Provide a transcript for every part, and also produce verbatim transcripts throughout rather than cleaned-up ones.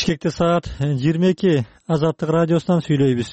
Бишкекте саат жыйырма эки. Азаттык радиосунан сүйлөйбүз.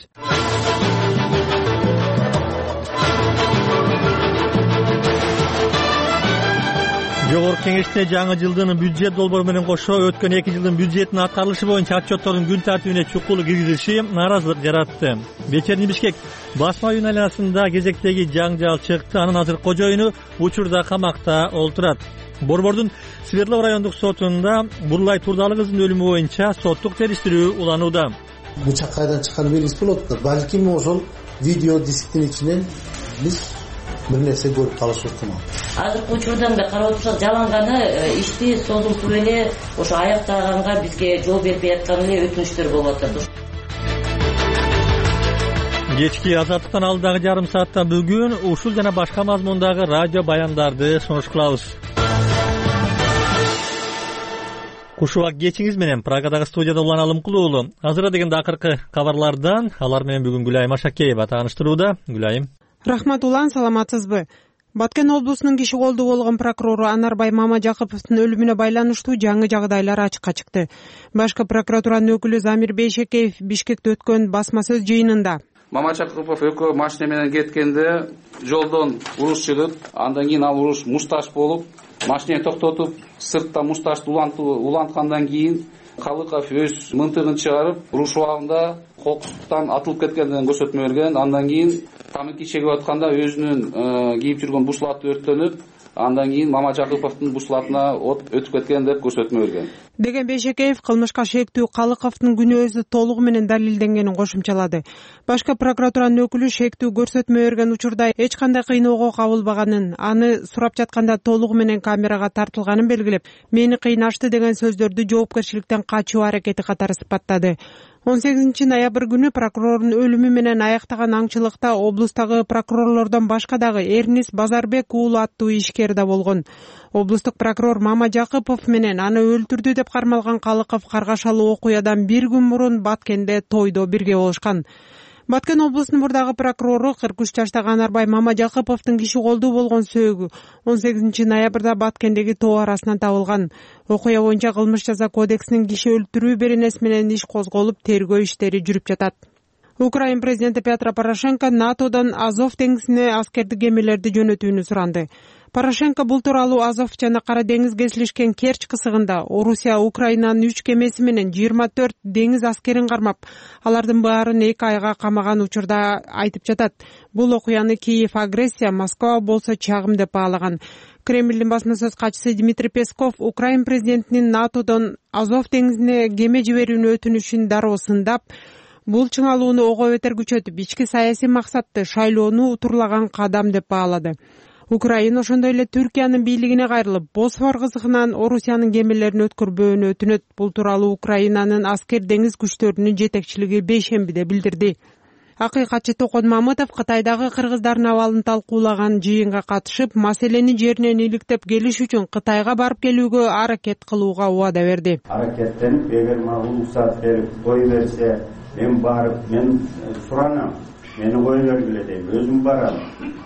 Жогорку Кеңеште жаңы жылдын бюджет долбоору менен кошо өткөн эки жылдын бюджеттин аткарылышы боюнча отчеттордун күн тартибине чукулуу киргизилиши нааразылык жаратты. Вечерний Бишкек басма үйүн айланасында кезектеги жаңжал чыкты. Анын азыр кожоюну учурда камакта олтурат. Борбордун Свердлов райондук сотунда Бурлай Турдалы кыздын өлүмү боюнча соттук териштирүү уланууда. Бычак кайдан чыкканы белгисиз болот да. Балким ошол видео дисктин ичинен биз бир нерсе көрүп калышы ыктымал. Азыркы учурда мындай карап отурсак, жаланганы ишти созултуп эле ошо аяктаганга бизге жол бербей аткан эле өтүнүчтөр болуп атат. Кечки Азаттыктан алдагы жарым саатта бүгүн ушул жана башка мазмундагы радио баяндарды сунуш кылабыз. Кушубак кечиңиз менен Прагадагы студияда Улан Алымкулуу уулу. Азыр дегенде акыркы кабарлардан алар менен бүгүн Гүлайым Ашакеева тааныштырууда. Гүлайым. Рахмат Улан, саламатсызбы? Баткен облусунун киши колду болгон прокурору Анарбай Мамажакыповдун өлүмүнө байланыштуу жаңы жагдайлар ачыкка чыкты. Башкы прокуратуранын өкүлү Замир Бейшекеев Бишкекте өткөн басма сөз жыйынында Мамажакапов экөө машина менен кеткенде жолдон уруш чыгып, андан кийин ал уруш мушташ болуп, машинени токтотуп, сыртта мушташты уланткандан кийин Калыков өз мынтыгын чыгарып, уруш убагында кокустуктан атылып кеткендигин көрсөтмө берген. Андан кийин тамаки чегип атканда өзүнүн кийип жүргөн бушлаты өрттөнүп, андан кийин Мамажакыповдун бушлатына от өтүп кеткен деп көрсөтмө берген деген Бейшекеев кылмышка шектүү Калыковдун күнөөсү толугу менен далилденгенин кошумчалады. Башкы прокуратуранын өкүлү шектүү көрсөтмө берген учурда эч кандай кыйноого кабылбаганын, аны сурап жатканда толугу менен камерага тартылганын белгилеп, мени кыйнашты деген сөздөрдү жоопкерчиликтен качуу аракети катары сыпаттады. он сегизинчи ноябрь күнү прокурордун өлүмү менен аяктаган аңчылыкта облустагы прокурорлордон башка дагы Эрнис Базарбек уулу аттуу ишкер да болгон. Облустук прокурор Мамажакыпов менен аны өлтүрдү деп кармалган Калыков каргашалуу окуядан бир күн мурун Баткенде тойдо бирге болушкан. Баткен облусунун мурдагы прокурору кырк үч жаштагы Анарбай Мамажакыповдун киши колду болгон сөөгү он сегизинчи ноябрда Баткендеги тоо арасынан табылган. Окуя боюнча кылмыш жаза кодексинин киши өлтүрүү беренеси менен иш козголуп, тергөө иштери жүрүп жатат. Украин президенти Петро Порошенко НАТОдон Азов деңизине аскердик кемелерди жөнөтүүнү суранды. Порошенко бул тууралуу Азов жана Кара деңиз кесилишкен Керчь кысыгында Орусия Украинанын үч кемеси менен жыйырма төрт деңиз аскерин кармап, алардын баарын эки айга камаган учурда айтып жатат. Бул окуяны Киев агрессия, Москва болсо чагым деп баалаган. Кремлдин басма сөз катчысы Дмитрий Песков Украин президентинин НАТОдон Азов деңизине кеме жиберүүнү өтүнүшүн дароо сындап, бул чыңалууну ого бетер күчөтүп, ички саясий максатты шайлоону утурлаган кадам деп баалады. Украина ошондой эле Түркиянын бийлигине кайрылып, Босфор кызыгынан Орусиянын кемелерин өткөрбөөнү өтүнөт. Бул тууралуу Украинанын аскер деңиз күчтөрүнүн жетекчилиги бейшембиде билдирди. Акыйкатчы Токон Мамытов Кытайдагы кыргыздардын абалын талкуулаган жыйынга катышып, маселени жеринен иликтеп келиш үчүн Кытайга барып келүүгө аракет кылууга убада берди. Аракеттенип, эгер мага уруксат берип кой берсе, мен барып, мен суранам, мени кой бергиле дейм, өзүм барам.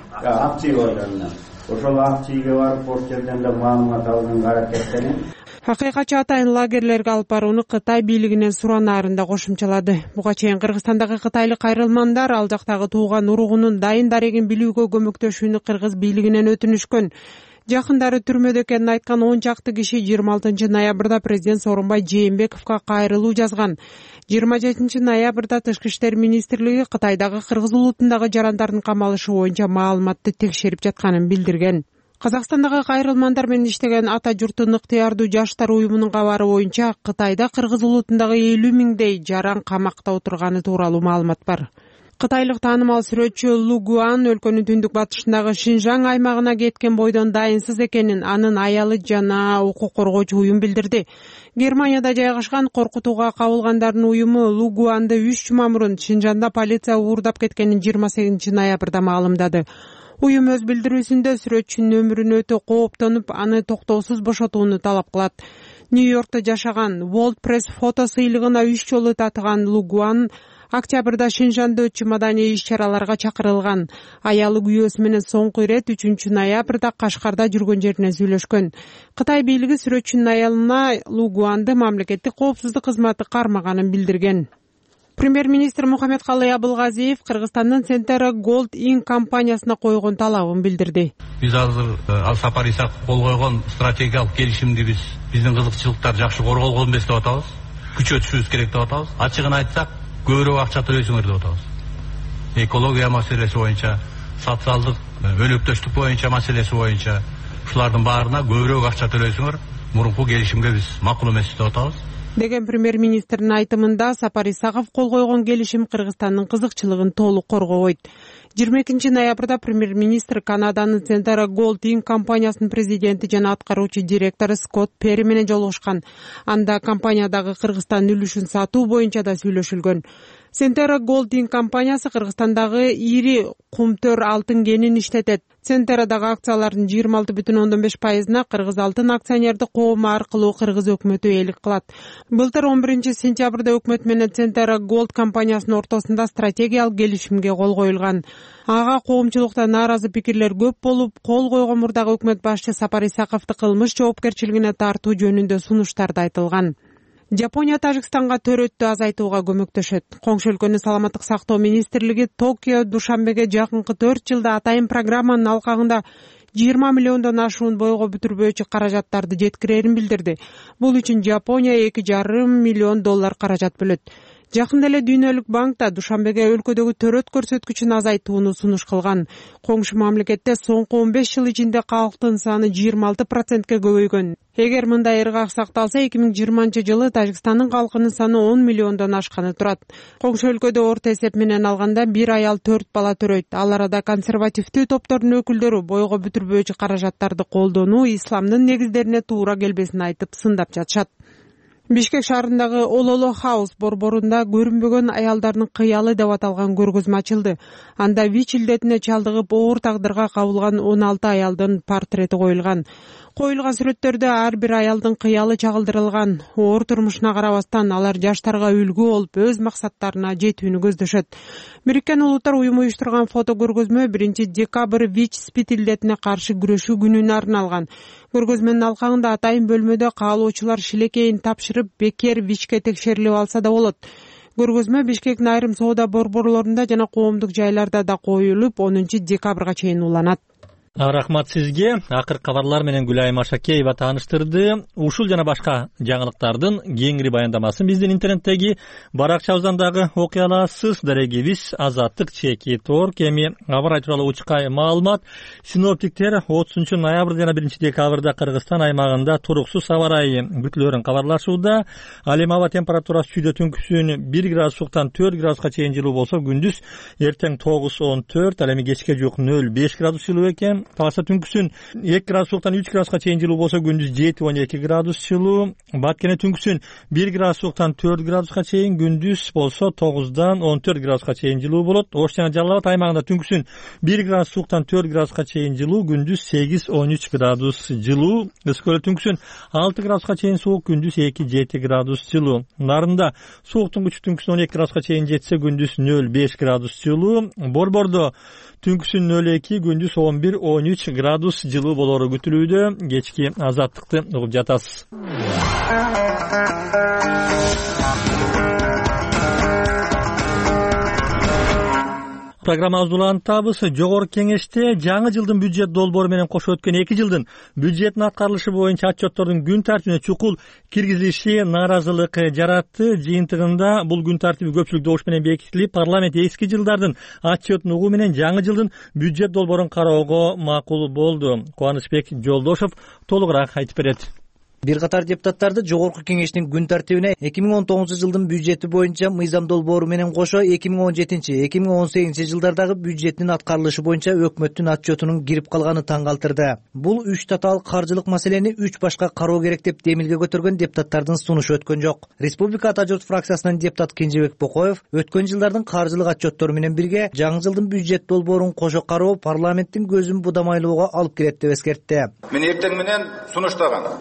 Акчы органына. Ошол акчыга барып, ошол жерден да маалымат алганга аракеттенем. Акыйкатчы атайын лагерлерге алып барууну Кытай бийлигинен суранаарын да кошумчалады. Буга чейин Кыргызстандагы кытайлык кайрылмандар ал жактагы тууган уругунун дайын дарегин билүүгө көмөктөшүүнү Кыргыз бийлигинен өтүнүшкөн. Жакындары түрмөдө экенин айткан он чакты киши жыйырма алтынчы ноябрда президент Сооронбай Жээнбековго кайрылуу жазган. жыйырма жетинчи ноябрда Тышкы иштер министрлиги Кытайдагы кыргыз улутундагы жарандардын камалышы боюнча маалыматты текшерип жатканын билдирген. Казакстандагы кайрылмандар менен иштеген Ата журттун ыктыярдуу жаштар уюмунун кабары боюнча Кытайда кыргыз улутундагы элүү миңдей жаран камакта отурганы тууралуу маалымат бар. Кытайлык таанымал сүрөтчү Лу Гуан өлкөнүн түндүк батышындагы Шинжаң аймагына кеткен бойдон дайынсыз экенин анын аялы жана укук коргоочу уюм билдирди. Германияда жайгашкан коркутууга кабылгандардын уюму Лу Гуанды үч жума мурун Шинжанда полиция уурдап кеткенин жыйырма сегизинчи ноябрда маалымдады. Уюм өз билдирүүсүндө сүрөтчүнүн өмүрүнө өтө кооптонуп, аны токтоосуз бошотууну талап кылат. Нью-Йоркто жашаган World Press фото сыйлыгына үч жолу татыган Лу Гуан октябрда Шинжанда өтчү маданий иш-чараларга чакырылган. Аялы күйөөсү менен соңку ирет үчүнчү ноябрда Кашкарда жүргөн жеринен сүйлөшкөн. Кытай бийлиги сүрөтчүнүн аялына Лу Гуанды мамлекеттик коопсуздук кызматы кармаганын билдирген. Премьер-министр Мухаммедкалый Абылгазиев Кыргызстандын Centera Gold Inc компаниясына койгон талабын билдирди. Биз азыр Ал Сапар Исаков кол койгон стратегиялык келишимди биз биздин кызыкчылыктар жакшы корголгон эмес деп атабыз. Күчөтүшүбүз керек деп атабыз. Ачыгын айтсак, көбүрөөк акча төлөйсүңөр деп атабыз. Экология маселеси боюнча, социалдык өлөктөштүк боюнча маселеси боюнча ушулардын баарына көбүрөөк акча төлөйсүңөр. Мурунку келишимге биз макул эмес деп атабыз. Деген премьер-министрдин айтымында Сапар Исаков кол койгон келишим Кыргызстандын кызыкчылыгын толук коргобойт. жыйырма экинчи ноябрда премьер-министр Канаданын Centera Gold Inc компаниясынын президенти жана аткаруучу директору Скотт Перри менен жолугушкан. Анда компаниядагы Кыргызстандын үлүшүн сатуу боюнча да сүйлөшүлгөн. Centera Gold Inc компаниясы Кыргызстандагы ири кумтөр алтын кенин иштетет. Centera'дагы акциялардын жыйырма алты бүтүн ондон беш пайызына Кыргыз алтын акционердик коому аркылуу Кыргыз өкмөтүээлик кылат. Былтыр он биринчи сентябрда өкмөт менен Centera Gold компаниясынын ортосунда стратегиялык келишимге кол коюлган. Ага коомчулукта нааразы пикирлер көп болуп, кол койгон мурдагы өкмөт башчы Сапар Исаковду кылмыш жоопкерчилигине тартуу жөнүндө сунуштарды айтылган. Жапония Тажикстанга төрөттү азайтууга көмөктөшөт. Коңшу өлкөнүн саламаттык сактоо министрлиги Токио Душанбеге жакынкы төрт жылда атайын программанын алкагында жыйырма миллиондон ашуун бойго бүтүрбөөчү каражаттарды жеткирерин билдирди. Бул үчүн Жапония эки жарым миллион доллар каражат бөлөт. Жакында эле Дүйнөлүк банк да Душанбеге өлкөдөгү төрөт көрсөткүчүн азайтууну сунуш кылган. Коңшу мамлекетте соңку он беш жыл ичинде калктын саны жыйырма алты процентке көбөйгөн. Эгер мындай ыргак сакталса, эки миң жыйырманчы жылы Тажикстандын калкынын саны он миллиондон ашканы турат. Коңшу өлкөдө орто эсеп менен алганда бир аял төрт бала төрөйт. Ал арада консервативдүү топтордун өкүлдөрү бойго бүтүрбөөчү каражаттарды колдонуу исламдын негиздерине туура келбесин айтып сындап жатышат. Бишкек шаарындагы Ололо Хаус борборунда көрүнбөгөн аялдардын кыялы деп аталган көргөзмө ачылды. Анда ВИЧ илдетине чалдыгып оор тагдырга кабылган он алты аялдын портрети коюлган. Коюлган сүрөттөрдө ар бир аялдын кыялы чагылдырылган. Оор турмушуна карабастан алар жаштарга үлгү болуп, өз максаттарына жетүүнү көздөшөт. Бириккен Улуттар уюму уюштурган фото көргөзмө биринчи декабрь ВИЧ спид илдетине каршы күрөшүү күнүнө арналган. Көргөзмөнүн алкагында атайын бөлмөдө каалоочулар шилекейин тапшырып, бекер ВИЧке текшерилип алса да болот. Көргөзмө Бишкектин айрым соода борборлорунда жана коомдук жайларда да коюлуп, онунчу декабрга чейин уланат. Рахмат сизге. Акыркы кабарлар менен Гүлайым Ашакеева тааныштырды. Ушул жана башка жаңылыктардын кеңири баяндамасын биздин интернеттеги баракчабыздан дагы окуй аласыз. Дарегибиз Азаттык чеки торк. Эми аба ырайы тууралуу учкай маалымат. Синоптиктер отузунчу ноябрь жана биринчи декабрда Кыргызстан аймагында туруксуз аба ырайы күтүлөрүн кабарлашууда. Ал эми аба температурасы түндө түнкүсүн бир градустан төрт градуска чейин жылуу болсо, күндүз эртең тогуз он төрт, ал эми кечке жук нөл беш градус жылуу экен. Таласа түнкүсүн эки градустан үч градуска чейин жылуу болсо, күндүз жети он эки градус жылуу. Баткене түнкүсүн бир градустан төрт градуска чейин, күндүз болсо тогуздан он төрт градуска чейин жылуу болот. Ош жана Жалал Абад аймагында түнкүсүн бир градустан төрт градуска чейин жылуу, күндүз сегиз он үч градус жылуу. Ысык көлдө түнкүсүн алты градуска чейин суук, күндүз эки жети градус жылуу. Нарында сууктун күчү түнкүсүн он эки градуска чейин жетсе, күндүз нөл беш градус жылуу. Борбордо түнкүсүн нөл эки, күндүз он бир он үч градус жылуу болору күтүлүүдө. Кечки Азаттыкты угуп жатасыз. Программабызды улантабыз. Жогорку Кеңеште жаңы жылдын бюджет долбоору менен кошо өткөн эки жылдын бюджеттин аткарылышы боюнча отчеттордун күн тартибине чукул киргизилиши нааразылык жаратты. Жыйынтыгында бул күн тартиби көпчүлүк добуш менен бекитилип, парламент эски жылдардын отчетун угуу менен жаңы жылдын бюджет долбоорун кароого макул болду. Кубанычбек Жолдошов толугураак айтып берет. Бир катар депутаттарды Жогорку Кеңештин күн тартибине эки миң он тогузунчу жылдын бюджети боюнча мыйзам долбоору менен кошо эки миң он жетинчи эки миң он сегизинчи жылдардагы бюджеттин аткарылышы боюнча өкмөттүн отчетунун кирип калганы таң калтырды. Бул үч татаалык каржылык маселени үч башка кароо керек деп демилге көтөргөн депутаттардын сунушу өткөн жок. Республика Ата журт фракциясынын депутаты Кенжебек Бокоев өткөн жылдардын каржылык отчеттору менен бирге жаңы жылдын бюджет долбоорун кошо кароо парламенттин көзүн будамайлоого алып келет деп эскертти. Мен эртең менен сунуштаган он тогуз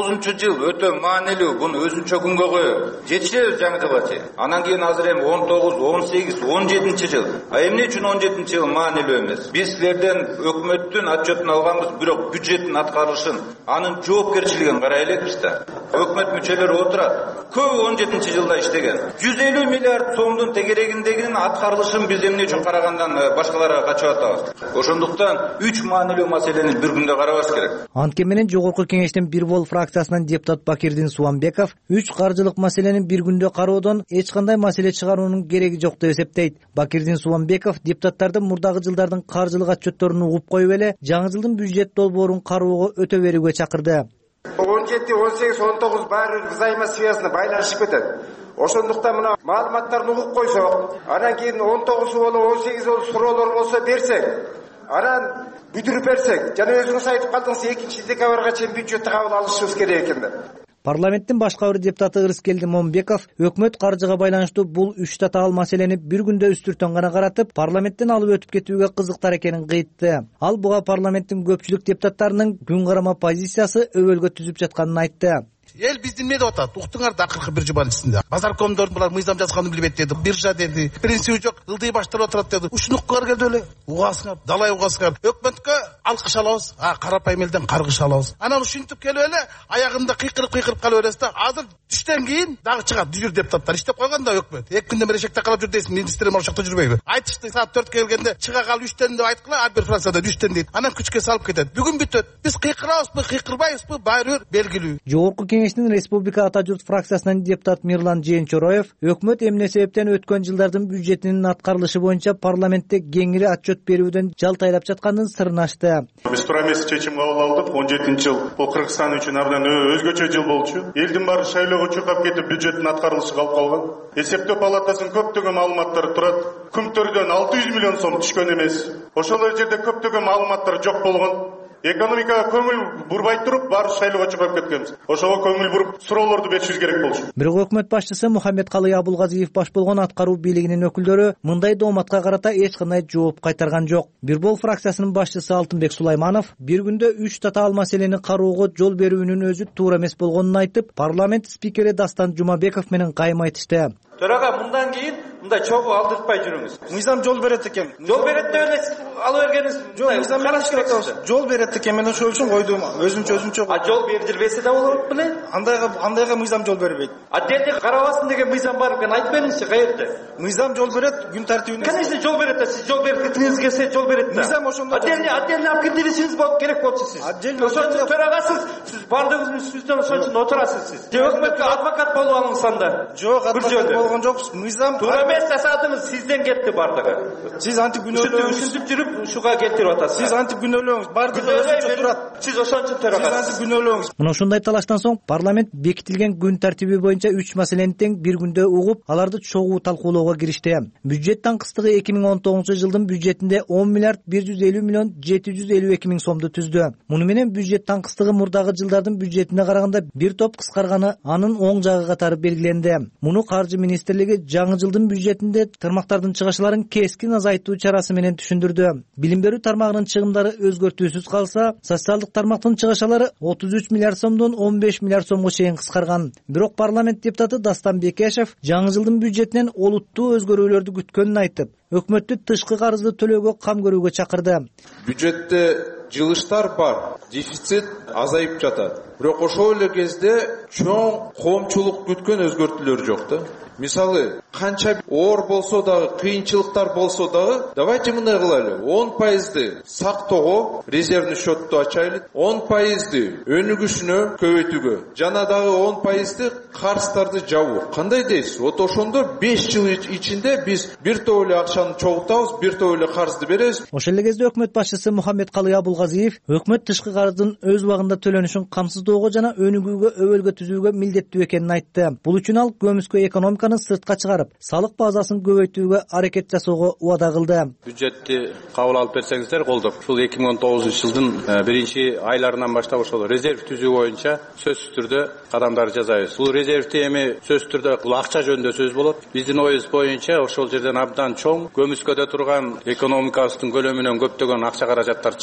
тогузунчу жыл өтө маанилүү, буну өзүнчө күнгө коюп жетишеби жаңы жылгачы. Анан кийин азыр эми он тогуз, он сегиз, он жетинчи жыл. А эмне үчүн он жетинчи жыл маанилүү эмес? Биз силерден өкмөттүн отчетун алганбыз, бирок бюджеттин аткарылышын, анын жоопкерчилигин карай элекпиз да. Өкмөт мүчөлөрү отурат. Көбү он жетинчи жылда иштеген. жүз элүү миллиард сомдун тегерегиндегинин аткарылышын биз эмне үчүн карагандан башкаларга качып атабыз. Ошондуктан үч маанилүү маселени бир күндө карабаш керек. Анткени менен Жогорку Кеңештин Бир Бол фракциясынан депутат Бакирдин Субанбеков үч каржылык маселени бир күндө кароодон эч кандай маселе чыгаруунун кереги жок деп эсептейт. Бакирдин Субанбеков депутаттарды мурдагы жылдардын каржылык отчетторун угуп коюп эле жаңы жылдын бюджет долбоорун кароого өтө берүүгө чакырды. он жети, он сегиз, он тогуз баары взаимосвязаны байланышып кетет. Ошондуктан мына маалыматтарды угуп койсок, анан кийин он тогузу боло, он сегиз боло суроолор болсо берсек, анан бүтүрүп берсек, жана өзүңүз айтып калдыңыз экинчи декабрга чейин бюджетти кабыл алышыбыз керек экен деп. Парламенттин башка бир депутаты Ырыскелди Момбеков өкмөт каржыга байланыштуу бул үч татаал маселени бир күндө үстүртөн гана каратып, парламенттен алып өтүп кетүүгө кызыктар экенин кыйтты. Ал буга парламенттин көпчүлүк депутаттарынын күн карама позициясы өбөлгө түзүп жатканын айтты. Эл бизди эмне деп атат? Уктуңар да акыркы бир жуманын ичинде. Базаркомдордун булар мыйзам жазганын билбейт деди. Биржа деди. Принципи жок, ылдый баштырып отурат деди. Ушуну уккуңар келди эле. Угасыңар, далай угасыңар. Өкмөткө алкыш алабыз, а карапайым элден каргыш алабыз. Анан ушинтип келип эле аягында кыйкырып-кыйкырып кала бересиз да. Азыр түштөн кийин дагы чыгат жүз бир депутаттар иштеп койгон да өкмөт. эки күндөн бери эшекте калып жүр дейсиң, министрлер ошокто жүрбөйбү? Айтышты саат төрткө келгенде чыга кал үчтөн деп айткыла, ар бир фракцияда үчтөн дейт. Анан күчкө салып кетет. Бүгүн бүтөт. Биз кыйкырабызбы, кыйкырбайбызбы, баары бир белгилүү. Жогорку Кеңештин Республика Ата журт фракциясынан депутат Мирлан Жээнчороев өкмөт эмне себептен өткөн жылдардын бюджетинин аткарылышы боюнча парламентте кеңири отчет берүүдөн жалтайлап жатканын сырын ачты. Биз туура эмес чечим кабыл алдык. он жетинчи жыл бул Кыргызстан үчүн абдан өзгөчө жыл болчу. Элдин баары шайлоого чуркап кетип, бюджеттин аткарылышы калып калган. Эсептөө палатасынын көптөгөн маалыматтары турат. Күмтөрдөн алты жүз миллион сом түшкөн эмес. Ошол жерде көптөгөн маалыматтар жок болгон. Экономикага көңүл бурбай туруп, баары шайлоого чыгып кеткенбиз. Ошого көңүл буруп, суроолорду беришибиз керек болчу. Бирок өкмөт башчысы Мухаммедкалый Абулгазиев баш болгон аткаруу бийлигинин өкүлдөрү мындай дооматка карата эч кандай жооп кайтарган жок. Бир Бол фракциясынын башчысы Алтынбек Сулайманов бир күндө үч татаал маселени кароого жол берүүнүн өзү туура эмес болгонун айтып, парламент спикери Дастан Жумабеков менен кайым айтышты. Төрага мындан кийин мындай чогуу алдыртпай жүрүңүз. Мыйзам жол берет экен. Жол берет деп эле ала бергениңиз. Жок, мыйзам караш керек болот. Жол берет экен, мен ошол үчүн койдум. Өзүнчө өзүнчө. А жол бердирбесе да болот беле? Андайга андайга мыйзам жол бербейт. Отдельно карабасын деген мыйзам бар экен, айтып бериңизчи, каерде? Мыйзам жол берет, күн тартибине. Конечно, жол берет да, сиз жол берткиңиз келсе жол берет да. Мыйзам ошондо. Отдельно отдельно алып кирдиришиңиз болуп керек болчу сиз. Ошон үчүн төрагасыз, сиз бардыгыңыздын үстүнөн ошон үчүн отурасыз сиз. Же өкмөткө адвокат болуп алыңыз анда. Жок, адвокат болгон жокпуз. Мыйзам туура эмес жасадыңыз, сизден кетти бардыгы. Сиз антип күнөөлөөңүз. Ушинтип жүрүп ушуга келтирип атасыз. Сиз антип күнөөлөөңүз. Бардыгы өзүнчө турат. Сиз ошон үчүн төрагасыз. Сиз антип күнөөлөөңүз. Мына ушундай талаштан соң парламент бекитилген күн тартиби боюнча үч маселени тең бир күндө угуп, аларды чогуу талкуулоого киришти. Бюджет таңкыстыгы эки миң он тогузунчу жылдын бюджетинде он миллиард бир жүз элүү миллион жети жүз элүү эки миң сомду түздү. Муну менен бюджет таңкыстыгы мурдагы жылдардын бюджетине караганда бир топ кыскарганы, анын оң жагы катары белгиленди. Муну Каржы министрлиги жаңы жылдын бюджетинде тармактардын чыгышларын кескин азайтуу чарасы менен түшүндүрдү. Билим берүү тармагынын чыгымдары өзгөртүүсүз калса, социалдык тармактын чыгышлары отуз үч миллиард сомдон он беш миллиард сомго чейин кыскарган. Бирок парламент депутаты Дастан Бекешев жаңы жылдын бюджетинен олуттуу өзгөрүүлөрдү күткөнүн айтып, өкмөттү тышкы карызды төлөөгө кам көрүүгө чакырды. Бюджетте жылыштар бар, дефицит азайып жатат. Бирок ошол эле кезде чоң коомчулук күткөн өзгөртүүлөр жок да. Мисалы, канча оор болсо дагы, кыйынчылыктар болсо дагы, давайте мындай кылайлы. он пайызды сактоого резервный счетту ачайлы, он пайызды өнүгүшүнө көбөйтүүгө, жана дагы он пайызды карыздарды жабуу. Кандай дейсиз? Вот ошондо беш жыл ичинде биз бир топ эле акчаны чогултабыз, бир топ эле карызды беребиз. Ошол эле кезде өкмөт башчысы Мухаммедкалый Абулгазиев өкмөт тышкы карыздын өз убагында төлөнүшүн камсыздоого жана өнүгүүгө өбөлгө түзүүгө милдеттүү экенин айтты. Бул үчүн ал көмүскө экономика сыртка чыгарып, салык базасын көбөйтүүгө аракет жасоого убада кылды. Бюджетти кабыл алып берсеңиздер колдоп, ушул эки миң он тогузунчу жылдын биринчи айларынан баштап ошол резерв түзүү боюнча сөзсүз түрдө кадамдар жасайбыз. Бул резервти эми сөзсүз түрдө бул акча жөнүндө сөз болот. Биздин оюбуз боюнча ошол жерден абдан чоң көмүскөдө турган экономикабыздын көлөмүнөн көптөгөн акча каражаттар чыгат деп ойлойм.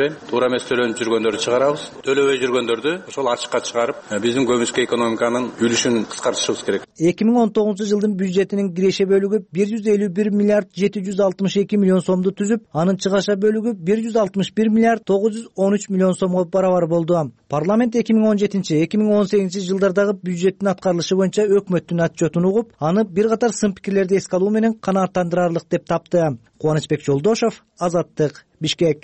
ойлойм. Туура эмес төлөнүп жүргөндөрдү чыгарабыз, төлөбөй жүргөндөрдү ошол ачыкка чыгарып, биздин көмүскө экономиканын үлүшүн кыскартышыбыз керек. эки миң он тогузунчу жылдын бюджетинин киреше бөлүгү бир жүз элүү бир миллиард жети жүз алтымыш эки миллион сомду түзүп, анын чыгаша бөлүгү бир жүз алтымыш бир миллиард тогуз жүз он үч миллион сомго барабар болду. Парламент эки миң он жетинчи эки миң он сегизинчи жылдардагы бюджеттин аткарылышы боюнча өкмөттүн отчетун угуп, аны бир катар сын пикирлерди эске алуу менен канааттандырарлык деп тапты. Кубанычбек Жолдошов, Азаттык, Бишкек.